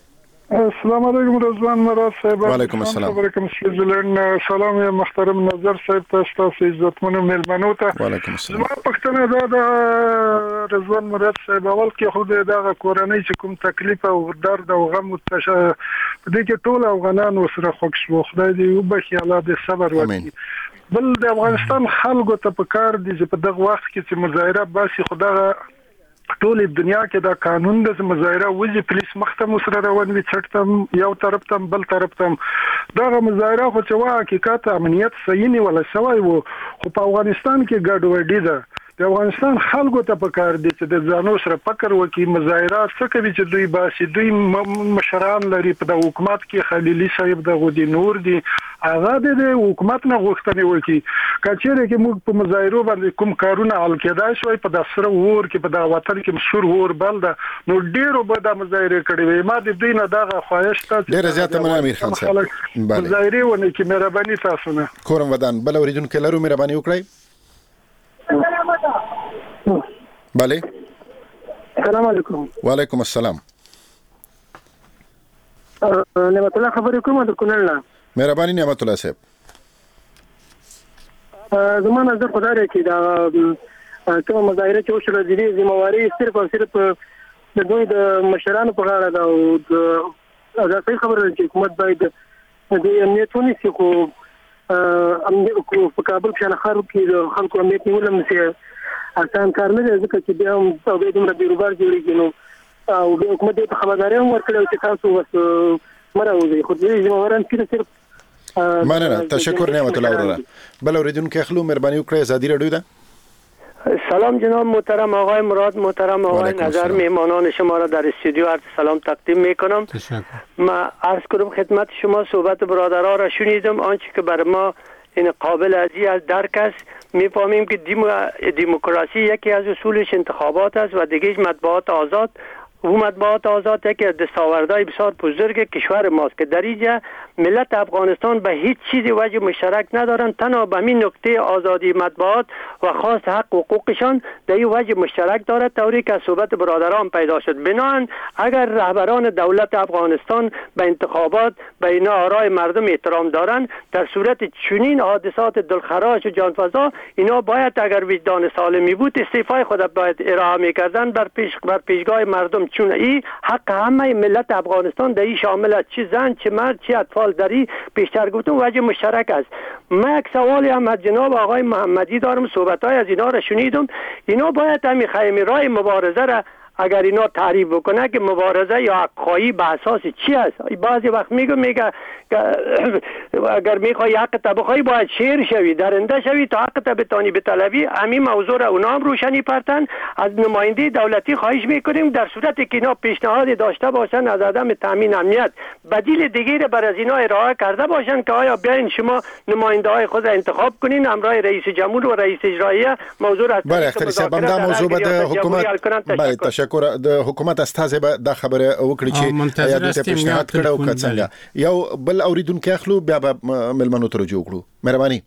السلام علیکم رضوان مراد صاحب. و علیکم السلام. خبر کوم سویټزرلند. سلام یا محترم نظر صاحب ته، تاسو عزتمن ملمنو ته. و علیکم السلام. زما پښتنه دا د رضوان مراد صاحب اول کې خو د کورنۍ چې کوم تکلیف او درد او غم متشه په دې کې ټول افغانان وسره خوښ شو. خدای دې وبخي، الله دې صبر وکړي. بل د افغانستان خلکو ته په کار دي چې په دغه وخت کې چې مظاهره باسي، خدای ټول دنیا کې دا قانون د مظاهره وځي، پولیس مخته سره روان وي، چټم یو طرف ته بل طرف ته. دا مظاهره خو چې وا حقیقت امنیت صحیح نه ولا سوای وو، خو په افغانستان کې ګډوډي ده. د افغانستان خلکو ته په کار دي چې د ځانو سره فکر وکړي. مظاهره څه کوي چې دوی باسي، دوی مشران لري په د حکومت کې، خلیلي صاحب د غودي نور دي، هغه د حکومت نه غوښتنه وکړي. کچېره کې موږ په مظاهرو باندې کوم کارونه حل کېدای شوی په د سره ور کې په د وطن کې مشهور ور بل ده، نو ډیرو به د مظاهره کړي وي. ما د دوی نه دغه خواهش ته ډیر زیاته من امیر خان صاحب مظاهره ونه کې مهرباني تاسو نه کورم ودان بل اوریدونکو لرو مهرباني وکړئ. بله. السلام علیکم. وعلیکم السلام. نعمت الله خبرې کوم د کونړ نه. مهرباني نعمت الله صاحب. زما نظر خدای راکړي دا کوم مظاهره چې وشوه د دې ذمہواری صرف او صرف د دوی د مشرانو په غاړه ده، او د دا صحیح خبره ده چې حکومت باید د امنیت ونیسي. خو په کابل کې خلک کې خلکو امنیت نیول هم نشي آسان کار نه دی، ځکه چې بیا هم په دومره بیروبار جوړیږي. نو او د حکومت ته خبرداري هم ورکړي چې تاسو وس مراوځي، خو دې ذمہواران چې صرف مننه. تشکر نعمت الله وراره. بل اوریدونکو اخلو مهرباني وکړئ. ازادي رادیو ده. سلام جناب محترم آقای مراد، محترم آقای نظر، میهمانان شما را در استودیو عرض سلام تقدیم میکنم. ما عرض کنم خدمت شما صحبت برادرها را شنیدم. آنچه که بر ما این قابل ازی از درک است، میفهمیم که دموکراسی یکی از اصولش انتخابات است و دیگه مطبوعات آزاد. و مطبوعات آزاد یکی از دستاوردهای بسیار بزرگ کشور ماست که در اینجا ملت افغانستان به هیچ چیزی وجه مشترک ندارن، تنها به همین نکته آزادی مطبوعات و خواست حق حقوقشان در این وجه مشترک دارد، طوری که صحبت برادران پیدا شد. بنابراین اگر رهبران دولت افغانستان به انتخابات به اینا آرای مردم احترام دارن، در صورت چنین حادثات دلخراش و جانفزا اینا باید اگر وجدان سالمی بود استعفای خود باید ارائه میکردن بر پیش بر پیشگاه مردم، چون این حق همه ملت افغانستان در این شامل است، چه زن چه مرد چه اطفال در این بیشتر گفتم وجه مشترک است. من یک سوالی هم از جناب آقای محمدی دارم، صحبت‌های از اینا را شنیدم. اینا باید همین خیمه راه مبارزه را اگر اینا تعریف بکنه که مبارزه یا حق‌خواهی به اساس چی است. بعضی وقت میگه میگه اگر میخوای حق تبخواهی باید شیر شوی، درنده شوی تا حق تبتانی به طلبی. همین موضوع را اونا هم روشنی پرتن. از نماینده دولتی خواهش میکنیم در صورتی که اینا پیشنهاد داشته باشن از عدم تامین امنیت بدیل دیگری بر از اینا ارائه کرده باشن که آیا بیاین شما نماینده های خود انتخاب کنین همراه رئیس جمهور و رئیس اجراییه موضوع را بله اختری صاحب دا موضوع به حکومت بله تشکر د حکومت استاد به دا خبره وکړي چې یا د پیشنهاد کړه او څنګه یو بل اوریدونکو اخلو بیا به ملمنو ته رجوع کړو. مهرباني.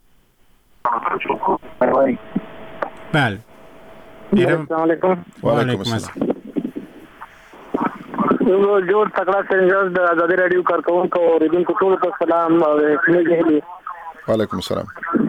بله. السلام علیکم. وعلیکم السلام. یو جوړ تکړه څنګه د آزادي رادیو کارکونکو او اوریدونکو ټول ته سلام او نیږدې. وعلیکم السلام.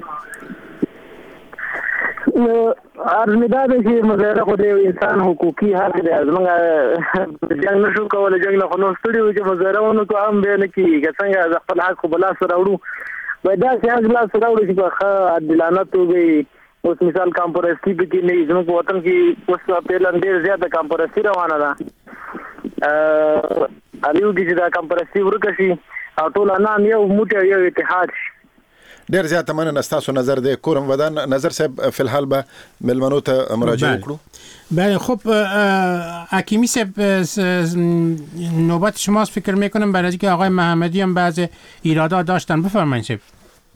عرض می دا ده چې مظاهره خو د انسان حقوقي حق دی، زمونږ جنګ نشو کولی، جنګ نه خو نو ستړي وو چې مظاهره ونه کړو هم بیا نه کېږي. که څنګه د خپل حق خو به لاسته راوړو، باید داسې حق لاسته راوړو چې په ښه عادلانه توګه یې. اوس مثال کامپرستي پکې نه وي. زموږ په وطن کې اوس پیلن ډېر زیاته کامپرستي روانه ده. اړ یو چې دا کامپرستي ورکه شي او ټول انام یو موټی یو اتحاد شي. ډیر زیات مننه. تاسو نظر د کورم ودان نظر صاحب فی الحال به ملمنو ته مراجعه وکړو. بله خب حکیمی صاحب نوبت شماست فکر میکنم برای اینکه آقای محمدی هم بعض ایرادات داشتن. بفرمایید صاحب.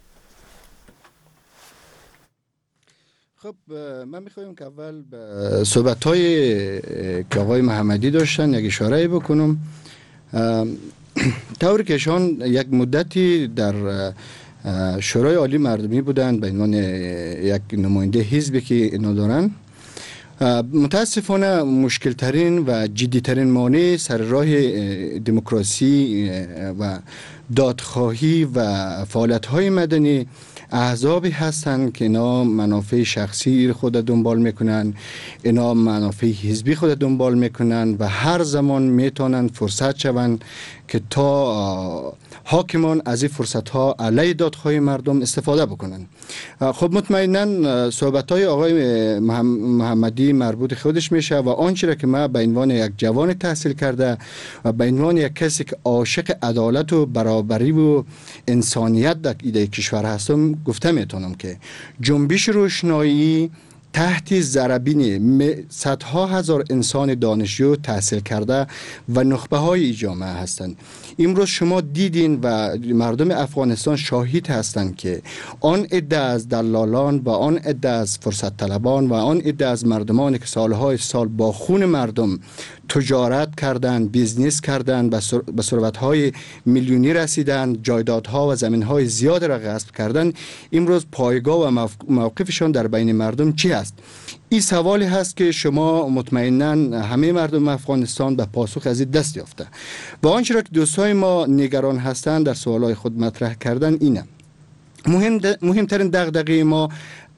خب من میخوایم که اول به صحبت‌های که آقای محمدی داشتن یک اشاره بکنم. طوری که شان یک مدتی در شورای عالی مردمی بودند به عنوان یک نماینده حزبی که اینا دارن متاسفانه مشکل ترین و جدی ترین مانع سر راه دموکراسی و دادخواهی و فعالیت های مدنی احزابی هستند که اینا منافع شخصی خود دنبال میکنن، اینا منافع حزبی خود دنبال میکنن و هر زمان میتونن فرصت شوند که تا حاکمان از این فرصت ها علیه دادخواهی مردم استفاده بکنن. خب مطمئنا صحبت های آقای محمدی مربوط خودش میشه و آنچه را که من به عنوان یک جوان تحصیل کرده و به عنوان یک کسی که عاشق عدالت و برابری و انسانیت در ایده کشور هستم گفته میتونم که جنبش روشنایی تحت ضربین صدها هزار انسان دانشجو تحصیل کرده و نخبه های جامعه هستند. امروز شما دیدین و مردم افغانستان شاهد هستند که آن عده از دلالان و آن عده از فرصت طلبان و آن عده از مردمانی که سالهای سال با خون مردم تجارت کردند، بیزنس کردند، به ثروت‌های میلیونی رسیدند، جایدادها و زمین‌های زیاد را غصب کردند، امروز پایگاه و موقفشان در بین مردم چی است؟ این سوالی هست که شما مطمئناً همه مردم افغانستان به پاسخ از این دست یافته. و آنچه را که دوستای ما نگران هستند در سوالای خود مطرح کردن اینه. مهم مهمترین دغدغه ما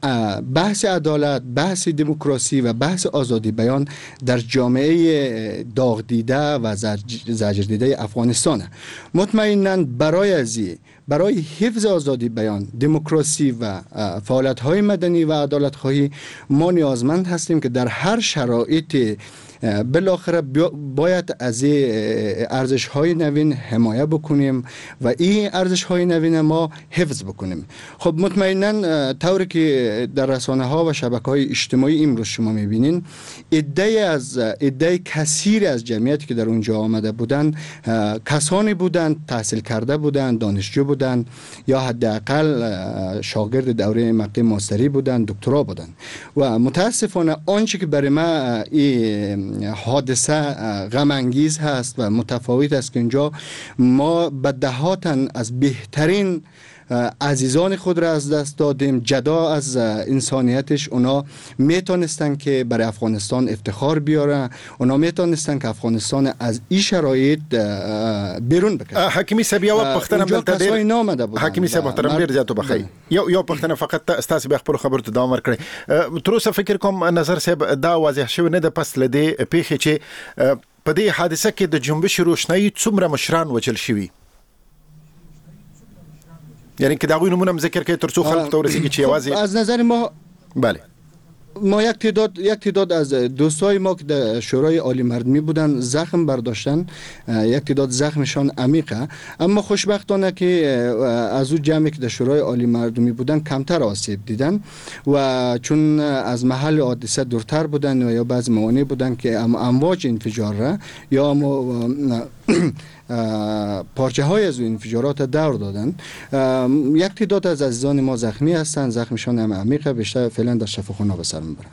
بحث عدالت، بحث دموکراسی و بحث آزادی بیان در جامعه داغ دیده و زجر دیده افغانستانه. مطمئناً برای ازی برای حفظ آزادی بیان، دموکراسی و فعالیت‌های مدنی و عدالت خواهی ما نیازمند هستیم که در هر شرایط بالاخره باید از ارزش های نوین حمایه بکنیم و این ارزش های نوین ما حفظ بکنیم. خب مطمئنا طوری که در رسانه ها و شبکه های اجتماعی امروز شما میبینین عده از عده کثیر از جمعیتی که در اونجا آمده بودن کسانی بودند تحصیل کرده بودند، دانشجو بودند یا حداقل شاگرد دوره مقطع ماستری بودند، دکترا بودند و متاسفانه آنچه که برای ما این حادثه غم انگیز هست و متفاوت است که اینجا ما به دهاتن از بهترین عزیزان خود را از دست دادیم، جدا از انسانیتش. اونا میتونستن که برای افغانستان افتخار بیارن، اونا میتونستن که افغانستان از این شرایط بیرون بکنه. حکیمی صاحب یو پختنه بلته کسای نامده بودن. حکیمی صاحب محترم ډیر زیاتو بخی یو یو پختنه فقط استاسو به خبر خبر ته دوام ورکړي. تر اوسه فکر کوم نظر صاحب دا واضح شوی نه د پس لدی پیخه چې په دې حادثه کې د جنبش روشنايي څومره مشران وچل شوی، یعنی که داوی نمونه ذکر کې ترڅو خلک ته ورسیږي چې یوازې از نظر ما بله ما یک تعداد یک تعداد از دوستای ما که در شورای عالی مردمی بودن زخم برداشتن، یک تعداد زخمشان عمیقه، اما خوشبختانه که از اون جمعی که در شورای عالی مردمی بودن کمتر آسیب دیدن و چون از محل حادثه دورتر بودن و یا بعض موانع بودن که امواج انفجار را یا پارچه های از این انفجارات دور دادن. یک تعداد از عزیزان ما زخمی هستند، زخمشان هم عمیقه، بیشتر فعلا در شفاخانه به سر میبرن.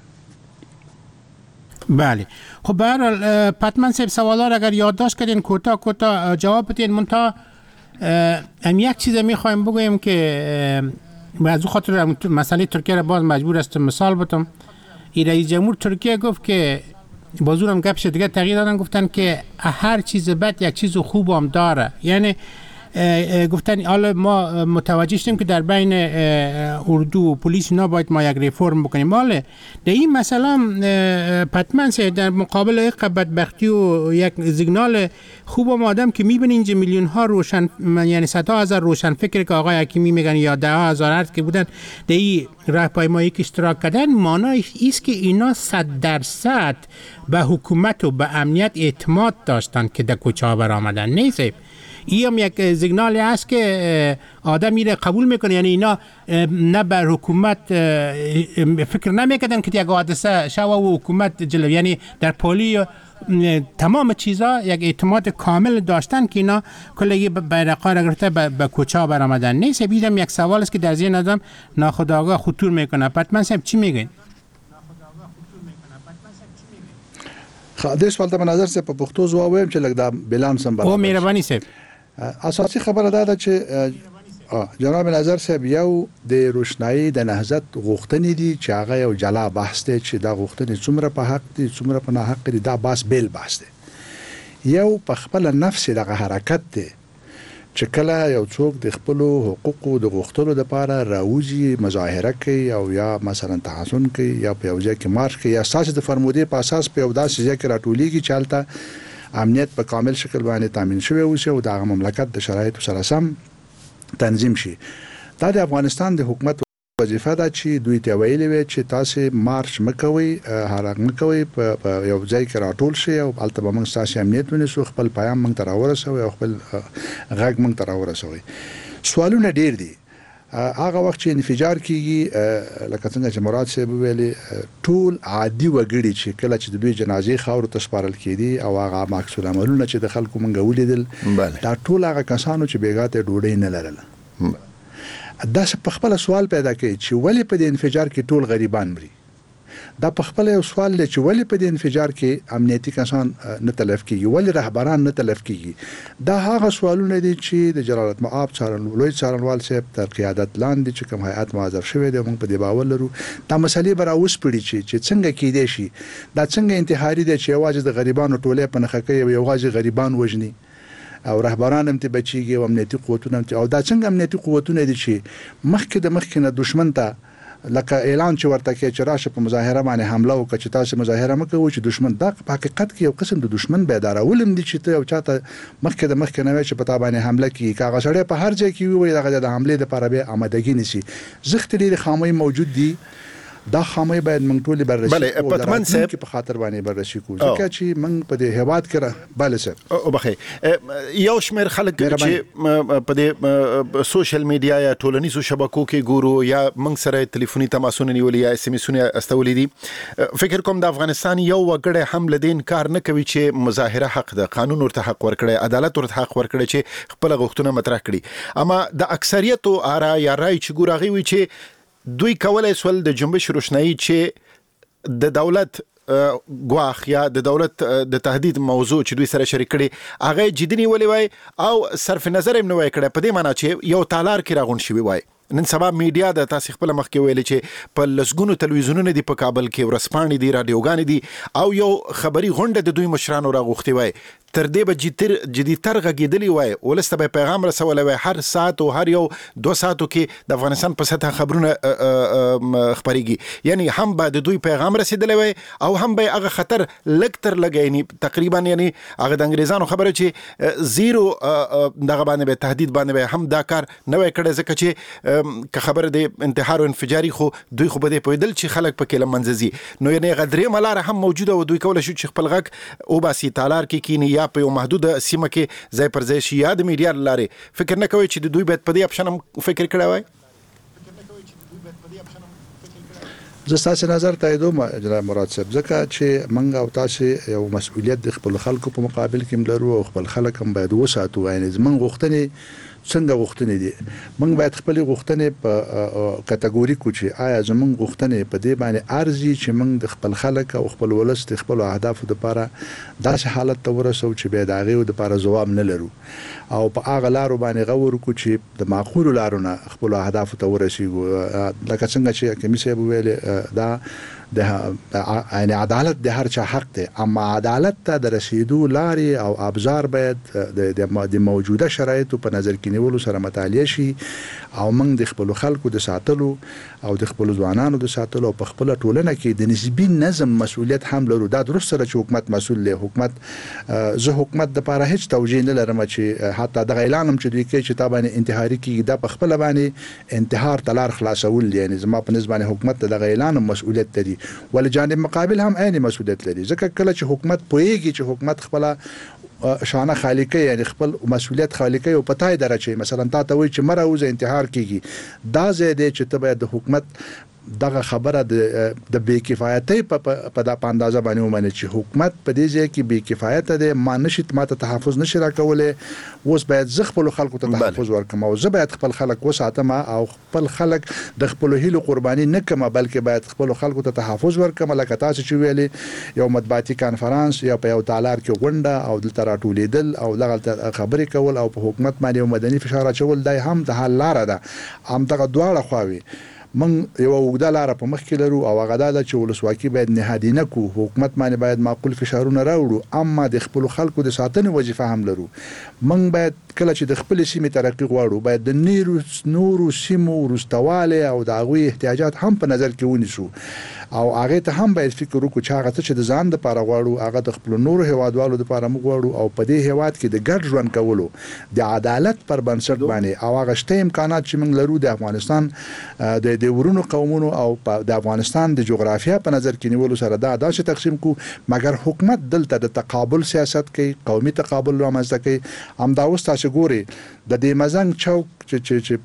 بله خب به هر حال پتمن صاحب سوالا را اگر یادداشت کردین کوتاه کوتاه جواب بدین. منتها هم یک چیز میخوایم بگویم که از اون خاطر مسئله ترکیه را باز مجبور است مثال بتم. این رئیس جمهور ترکیه گفت که بازورم گپش دیگه تغییر دادن، گفتن که هر چیز بد یک چیز خوب هم داره. یعنی گفتن حالا ما متوجه شدیم که در بین اردو و پلیس اینا باید ما یک ریفرم بکنیم. حالا در این مثلا پتمن سه در مقابل یک بدبختی و یک سیگنال خوب و آدم که میبینی اینجا میلیون ها روشن، یعنی صدها هزار روشن فکر که آقای حکیمی میگن یا ده هزار هست که بودن در این راهپیمایی که اشتراک کردن، معنایش ایست که اینا صد درصد به حکومت و به امنیت اعتماد داشتن که در کوچه ها برآمدن. نیست این هم یک سیگنالی است که آدم میره قبول میکنه. یعنی اینا نه بر حکومت فکر نمیکردن که یک حادثه شو و حکومت جلو، یعنی در پلی تمام چیزا یک اعتماد کامل داشتن که اینا کلی بیرقا را گرفته به کوچه ها برآمدن. نیست بیدم یک سوال است که در ذهن آدم ناخودآگاه خطور میکنه. پتمن صاحب چی میگین؟ خاطر سوال ته نظر سه په پښتو ځواب وایم چې لږ دا بیلانس هم برابر. او مهرباني صاحب اساسي خبره دا ده چې جناب نظر صاحب یو د روشنايي د نهضت غوښتنې دي چې هغه یو جلا بحث دی چې دا غوښتنې څومره په حق دي څومره په ناحق دي، دا بحث بیل بحث دی. یو په خپل نفس دغه حرکت دی چې کله یو څوک د خپل حقوقو د غوښتلو لپاره راوځي، مظاهره کوي او یا مثلا تحصن کوي یا په یو ځای کې مارش کوي یا اساس د فرمودې په اساس په یو داسې ځای کې راټولیږي چې هلته امنیت په کامل شکل باندې تامین شوی اوسي او دغه مملکت د شرایطو سره سم تنظیم شي. دا د افغانستان د حکومت وظیفه ده چې دوی ته ویلي وي چې تاسو مارش مکوئ، حرکت مکوئ، په یو ځای کې راټول شئ او هلته به موږ ستاسو امنیت ونیسو، خپل پیام موږ ته راورسوئ او خپل غږ موږ ته راورسوئ. سوالونه ډیر دي. هغه وخت چې انفجار کیږي لکه څنګه چې مراد صاحب ویلي، ټول عادي وګړي چې کله چې د دوی جنازې خاورو ته سپارل کېدي او هغه معکوس العملونه چې د خلکو موږ ولیدل، دا ټول هغه کسانو چې بیګا ته ډوډۍ نه لرله. دا په خپل سوال پیدا کوي چې ولې په دې انفجار کې ټول غریبان مري. دا په خپل یو سوال دی چې ولې په دې انفجار کې امنیتي کسان نه تلف کیږي، ولې رهبران نه تلف کیږي. دا هغه سوالونه دي چې د جلالت مآب څارنوال لوی څارنوال صاحب تر قیادت لاندې چې کوم هیئت معذب شوی دی، موږ په دې باور لرو دا مسلې به راوسپړي چې چې څنګه کیدای شي، دا څنګه انتحاري دی چې یوازې د غریبانو ټولې په نښه کوي او یوازې غریبان وژني او رهبران هم ته بچیږي او امنیتي قوتونه هم، او دا څنګه امنیتي قوتونه دي چې مخکې د مخکې نه دشمن ته لکه اعلان چې ورته کې چې راشه په مظاهره باندې حمله وکړي چې تاسو مظاهره مکوئ چې دشمن، دا په حقیقت کې یو قسم د دشمن بیدارول هم دي چې ته یو چاته مخکې د مخکې نه چې په تا باندې حمله کوي، کاغه سړی په هر ځای کې وي دغه د حمله لپاره به آمادګي نشي. زخت لري خامي موجود دي، دا خامي باید موږ ټول بررسي بله پتمن صاحب په خاطر باندې بررسي کوو ځکه چې موږ په دې هواد کې بله صاحب او بخې یو شمیر خلک چې په دې سوشل میډیا یا ټولنیزو شبکو کې ګورو یا موږ سره ټلیفوني تماسونه نیولي یا اس ام اسونه استولې دي، فکر کوم د افغانستان یو وګړی هم لدین کار نه کوي چې مظاهره حق ده، قانون ورته حق ورکړي، عدالت ورته حق ورکړي چې خپل غوښتنه مطرح کړي. اما د اکثریت آرا یا رای چې ګورغي وي چې دوی کولای سول د جنبش روشنايي چې د دولت ګواخ یا د دولت د تهدید موضوع چې دوی سره شریک کړي هغه جدي ولې وای او صرف نظر هم نه وای کړي، په دې معنی چې یو تالار کې راغون شوی وای. نن سبا میډیا د تاسو خپل مخ کې ویل چې په لسګونو تلویزیونونو دی په کابل کې ورسپانې دی رادیوګان دي او یو خبري غونډه د دوی مشرانو راغوختي وای، تر دې به جدي جدي تر غږیدلی وای، ولسته به پیغام رسول وای، هر ساعت او هر یو دو ساعتو کې د افغانستان په سطح خبرونه خبريږي، یعنی هم به د دوی پیغام رسیدلی وای او هم به هغه خطر لکتر لګایني تقریبا، یعنی هغه د انګريزانو خبره چې زیرو دغه باندې به تهدید باندې هم دا کار نه وای کړی ځکه چې که خبر دی انتحار او انفجاری خو دوی خو بده پویدل چې خلک پکې لمنځزي نو یعنی غدري ملاره هم موجوده و دوی کول شو چې خپل غږ او باسي تالار کې کینی یا په یو محدود سیمه کې ځای پر ځای شي یا د میډیا لاره. فکر نه کوي چې دوی به په دې اپشن هم فکر کړی وای؟ زه ستاسو نظر تاییدوم جناب مراد صاحب، ځکه چې موږ او تاسو یو مسؤلیت د خپل خلکو په مقابل کې لرو او خپل خلک هم باید وساتو. یعنی زمونږ غوښتنې څنګه غوښتنې دي، موږ باید خپل غوښتنې په کټګوري کو چې آیا زمونږ غوښتنې په دې باندې ارزي چې موږ د خپل خلک او خپل ولس د خپل اهدافو لپاره داسې حالت ته ورسو چې به داغه لپاره جواب نه لرو او په هغه لارو باندې غوړو کو چې د معقول لارونه خپل اهدافو ته ورسیږو. لکه څنګه چې کمیسه ویل دا د یعنی عدالت د هر چا حق دی، اما عدالت ته د رسیدو لارې او ابزار باید د موجوده شرایطو په نظر کې نیولو سره مطالعه شي او موږ د خپل خلکو د ساتلو او د خپل ځوانانو د ساتلو په خپل ټولنه کې د نسبی نظم مسؤلیت هم لرو. دا درست سره چې حکومت مسؤل دی، حکومت زه حکومت د لپاره هیڅ توجیه نه لرم چې حتی د اعلان هم چې دوی کوي چې تابانه انتحاري کیږي دا په خپل باندې انتحار تلار خلاصول دي، یعنی زما په نسبت حکومت د اعلان مسؤلیت لري ول جانب مقابل هم عین مسؤلیت لري، ځکه کله چې حکومت پوهیږي چې حکومت خپل شانه خالقه یعنی خپل مسؤلیت خالقه او پتاي درچې مثلا تا ته وي چې مره اوزه انتحار کیږي دا زیاده چې ته باید د حکومت دغه خبره د بې کفایتۍ په د اندازه باندې ومني چې حکومت په دې ځای کې بې کفایت ده، ما نشي ماته تحفظ نشي راکولای. اوس باید زه خپل خلکو ته تحفظ ورکم او زه باید خپل خلک وساتم او خپل خلک د خپل هیلو قرباني نه کړم، بلکې باید خپل خلکو ته تحفظ ورکم. لکه تاسو چې ویلي یو مطبوعاتي کانفرنس یا په یو تالار کې غونډه او دلته راټولېدل او دغه خبرې کول او په حکومت باندې مدني فشار اچول دا هم د حل لاره ده. هم دغه دواړه خواوي من یو وګړه لاره په مخ کې لرو او هغه دا چې ولسواکي باید نهادینه کو، حکومت باندې باید معقول فشارونه راوړو، اما د خپل خلکو د ساتنې وظیفه هم لرو. من باید کله چې د خپل سیمې ترقی غواړو باید د نورو نورو سیمو ورستواله او د هغوی احتیاجات هم په نظر کې ونیسو او هغه ته هم باید فکر وکړو چې هغه چې د ځان لپاره غواړو هغه د خپل نورو هیوادوالو لپاره موږ غواړو او په دې هیواد کې د ګډ ژوند کولو د عدالت پر بنسټ باندې او هغه شته امکانات چې موږ لرو د افغانستان د د ورونو قومونو او د افغانستان د جغرافیه په نظر کې نیولو سره دا داسې تقسیم کو، مګر حکومت دلته د تقابل سیاست کوي، قومي تقابل رامنځته کوي. همدا اوس تاسو ګوري د دې مزنګ چوک چې چې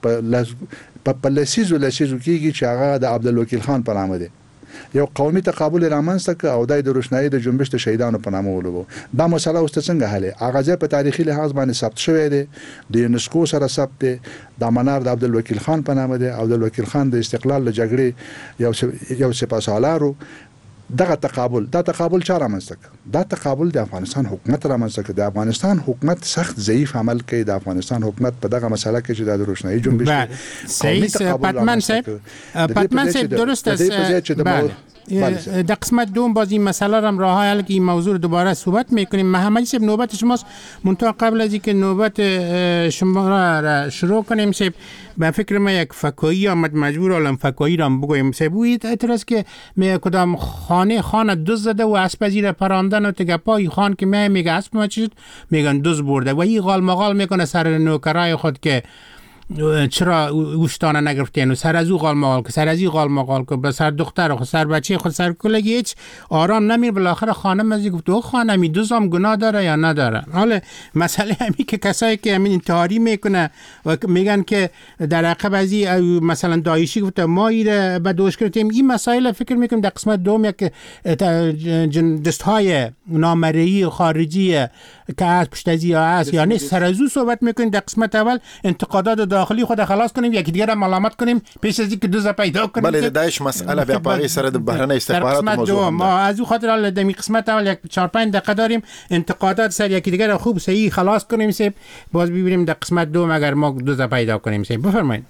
په په لسیزو لسیزو کېږي چې هغه د عبدالوکیل خان په نامه دی، یو قومي تقابل رامنځته ک او د روشنايي د جنبش د شهیدانو په نامه ولګو. دا مسله اوس څنګه حل؟ هغه ځای په تاریخي لحاظ باندې ثبت شوی دی، د یونسکو سره ثبت دی، د منار د عبدالوکیل خان په نامه دی. عبدالوکیل خان د استقلال له جګړې یو یو سپاسالارو. دغه تقابل دا تقابل چا رامنځته کړ؟ دا تقابل د افغانستان حکومت رامنځته کړ. د افغانستان حکومت سخت ضعیف عمل کوي. د افغانستان حکومت په دغه مسله کې چې د روشنايي جنبش صحیح پتمن صاحب پتمن صاحب درست است. در قسمت دوم باز این مسئله را راه حل که این موضوع دوباره صحبت میکنیم. محمدی صاحب نوبت شماست، منتها قبل از اینکه نوبت شما را شروع کنیم صاحب به فکر ما یک فکایی آمد، مجبور آلم فکایی را بگویم صاحب. او اعتراض که می کدام خانه خانه دوز زده و اسب زیر پراندن و تگپای خان که می میگه اسب ما چیز میگن دوز برده و این غال مغال میکنه سر نوکرای خود که چرا اوشتانه نگرفتین و سر از او غال مغال که سر از این غال مغال که به سر دختر خود سر بچه خود سر کلگی هیچ آرام نمیر. بالاخره خانم از گفت او خانمی دوزام گناه داره یا نداره. حالا مسئله همی که کسایی که همین انتحاری میکنه و میگن که در عقب از این مثلا دایشی گفت ما ایره بدوش کردیم، این مسائل فکر میکنم در قسمت دوم یک دستهای نامرئی خارجی که از پشت از یا است یا نیست سر از او صحبت میکنیم. در قسمت اول انتقادات داخلی خود خلاص کنیم، یکی دیگر هم علامت کنیم پیش از اینکه دوزه پیدا کنیم. بله داعش مسئله بیا پای سر د بهرنی استخبارات موضوع ما از او خاطر ال دمی قسمت اول یک چهار پنج دقیقه داریم انتقادات سر یکی دیگر خوب صحیح خلاص کنیم سیب، باز ببینیم در قسمت دوم اگر ما دوزه پیدا کنیم سیب. بفرمایید.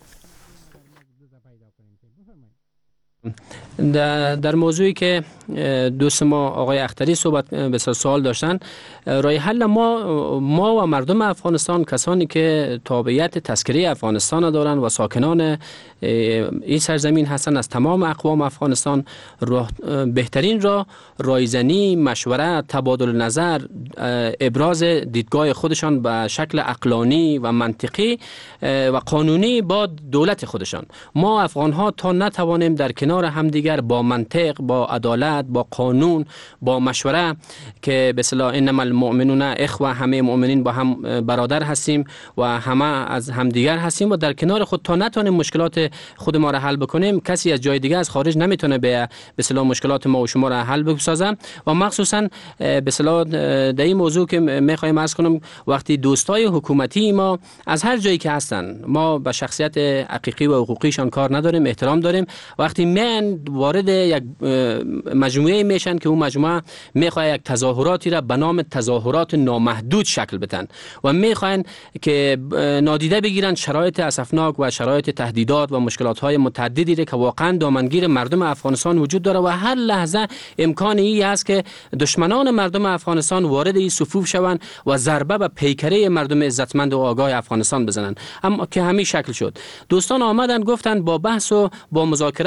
در موضوعی که دوست ما آقای اختری صحبت به سوال داشتن، راه حل ما ما و مردم افغانستان، کسانی که تابعیت تذکره افغانستان دارند و ساکنان این سرزمین هستند از تمام اقوام افغانستان، بهترین را رایزنی، مشوره، تبادل نظر، ابراز دیدگاه خودشان به شکل عقلانی و منطقی و قانونی با دولت خودشان. ما افغان ها تا نتوانیم در کنار همدیگر با منطق، با عدالت، با قانون، با مشوره که به اصطلاح انما المؤمنون اخوه، همه مؤمنین با هم برادر هستیم و همه از همدیگر هستیم و در کنار خود تا نتونیم مشکلات خود ما را حل بکنیم، کسی از جای دیگه از خارج نمیتونه به اصطلاح مشکلات ما و شما را حل بسازه. و مخصوصا به اصطلاح در این موضوع که میخوایم عرض کنم، وقتی دوستای حکومتی ما از هر جایی که هستن، ما به شخصیت حقیقی و حقوقیشان کار نداریم، احترام داریم. وقتی من وارد یک مجموعه میشن که اون مجموعه میخواد یک تظاهراتی را به نام تظاهرات نامحدود شکل بدن و میخواین که نادیده بگیرن شرایط اسفناک و شرایط تهدیدات و مشکلات های متعددی را که واقعا دامنگیر مردم افغانستان وجود داره و هر لحظه امکان ای است که دشمنان مردم افغانستان وارد این صفوف شوند و ضربه به پیکره مردم عزتمند و آگاه افغانستان بزنن. اما که همین شکل شد. دوستان آمدن گفتن با بحث و با مذاکره و با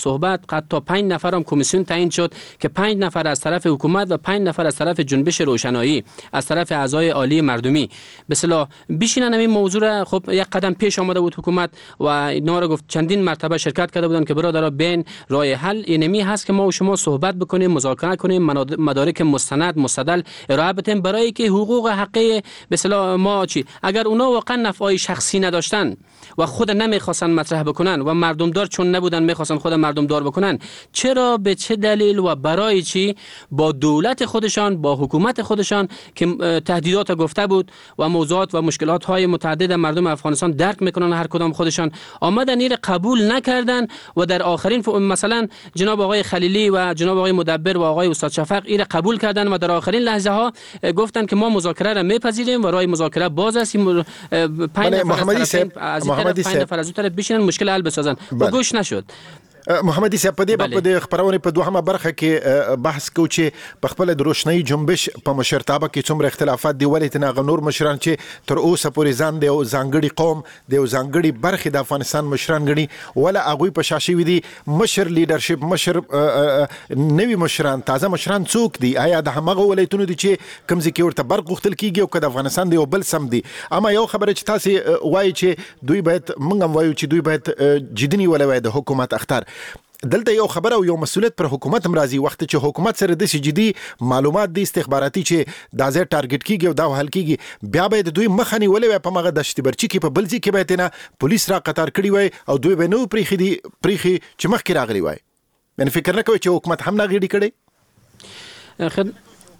صحبت حتی پنج نفر هم کمیسیون تعیین شد که پنج نفر از طرف حکومت و پنج نفر از طرف جنبش روشنایی از طرف اعضای عالی مردمی به اصطلاح بشینن این موضوع را. خب یک قدم پیش آمده بود حکومت و اینا را گفت چندین مرتبه شرکت کرده بودن که برادرها بین راه حل اینمی هست که ما و شما صحبت بکنیم، مذاکره کنیم، مدارک مستند مستدل ارائه بدیم برای که حقوق حقیقی به اصطلاح ما چی. اگر اونا واقعا نفعای شخصی نداشتن و خود نمیخواستن مطرح بکنن و مردم دار چون نبودن میخواستن خود مردم دار بکنن، چرا به چه دلیل و برای چی با دولت خودشان با حکومت خودشان که تهدیدات گفته بود و موضوعات و مشکلات های متعدد مردم افغانستان درک میکنن هر کدام خودشان آمدن این قبول نکردن و در آخرین مثلا جناب آقای خلیلی و جناب آقای مدبر و آقای استاد شفق این قبول کردن و در آخرین لحظه ها گفتن که ما مذاکره را میپذیریم و راه مذاکره باز است. پنج نفر از محمدی صاحب پنج نفر از اون طرف بشینن مشکل حل بسازن و گوش نشد. محمدي صاحب په دې په د خبرونه په دوهمه برخه کې بحث کوو چې په خپل د روشنايي جنبش په مشرتابه کې څومره اختلافات دی ولې تنه غنور مشران چې تر اوسه پورې ځان دی او ځانګړي قوم دی او ځانګړي برخه د افغانستان مشران غني ولا هغه په شاشي وي دي مشر لیدرشپ مشر نوی مشران تازه مشران څوک دي آیا د همغه ولایتونو دي چې کمزې کې ورته برق غوښتل کیږي او کله افغانستان دی او بل سم دي. اما یو خبره چې تاسو وایي چې دوی باید موږ هم وایو چې دوی باید جدي ولوي د حکومت اختر دلته یو خبره او یو مسؤلیت پر حکومت هم راځي وخت چې حکومت سره د جدي معلومات د استخباراتي چې د ځای ټارګټ کیږي او دا حل کیږي بیا به د دوی مخنی ولې په مغه د شتبرچی کې په بلځي کې به تنه پولیس را قطار کړی وای او دوی به نو پریخي دي پریخي چې مخ کې راغلی وای. یعنی فکر نه کوي چې حکومت هم نه غړي کړي.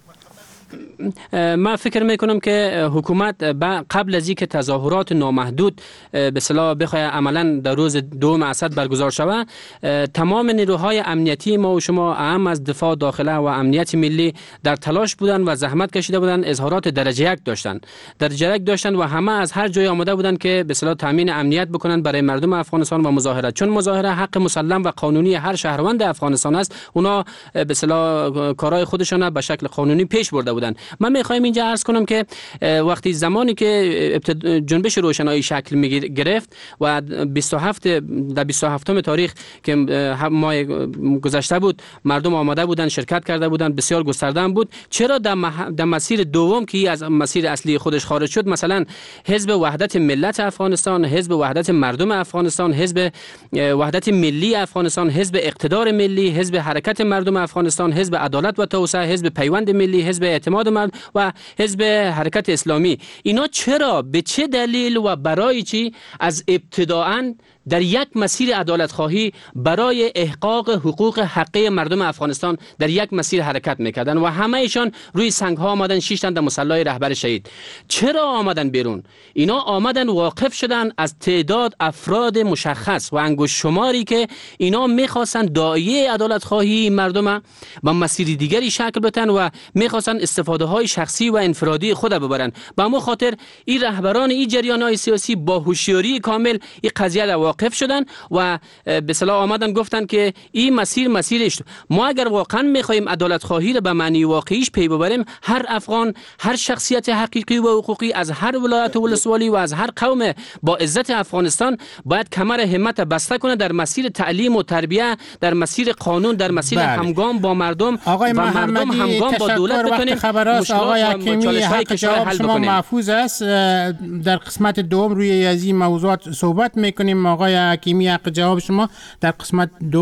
ما فکر میکنم که حکومت قبل از اینکه تظاهرات نامحدود به اصطلاح بخواد عملا در روز دوم اسد برگزار شود تمام نیروهای امنیتی ما و شما اهم از دفاع داخله و امنیت ملی در تلاش بودن و زحمت کشیده بودن، اظهارات درجه یک داشتن درجه یک داشتن و همه از هر جای آمده بودن که به اصطلاح تامین امنیت بکنن برای مردم افغانستان و مظاهره، چون مظاهره حق مسلم و قانونی هر شهروند افغانستان است. اونا به اصطلاح کارهای خودشون به شکل قانونی پیش برده بودن. من میخوایم اینجا عرض کنم که وقتی زمانی که جنبش روشنایی شکل می گرفت و بیست و هفت در بیست و هفتم تاریخ که ماه گذشته بود مردم آمده بودن شرکت کرده بودن بسیار گسترده بود، چرا در, مح... در مسیر دوم که از مسیر اصلی خودش خارج شد مثلا حزب وحدت ملت افغانستان، حزب وحدت مردم افغانستان، حزب وحدت ملی افغانستان، حزب اقتدار ملی، حزب حرکت مردم افغانستان، حزب عدالت و توسعه، حزب پیوند ملی، حزب اعتماد مرد و حزب حرکت اسلامی، اینا چرا به چه دلیل و برای چی از ابتداءً در یک مسیر عدالت خواهی برای احقاق حقوق حقیقی مردم افغانستان در یک مسیر حرکت میکردن و همه ایشان روی سنگ ها آمدن شیشتن در مصلی رهبر شهید؟ چرا آمدن بیرون؟ اینا آمدن واقف شدن از تعداد افراد مشخص و انگشت شماری که اینا میخواستن داعیه عدالت خواهی مردم با مسیر دیگری شکل بدن و میخواستن استفاده های شخصی و انفرادی خود ببرن. به همون خاطر این رهبران این جریان های سیاسی با هوشیاری کامل این قضیه را واقف شدن و به اصطلاح آمدن گفتن که این مسیر مسیرش ما اگر واقعا میخوایم عدالت خواهی را به معنی واقعیش پی ببریم، هر افغان، هر شخصیت حقیقی و حقوقی از هر ولایت و ولسوالی و از هر قوم با عزت افغانستان باید کمر همت بسته کنه در مسیر تعلیم و تربیت، در مسیر قانون، در مسیر بله. همگام با مردم آقای و مردم همگام با دولت بکنیم. خبراست آقای حکیمی حق جواب شما محفوظ است. در قسمت دوم روی از این موضوعات صحبت میکنیم. آقای حکیمی حق جواب شما در قسمت دوم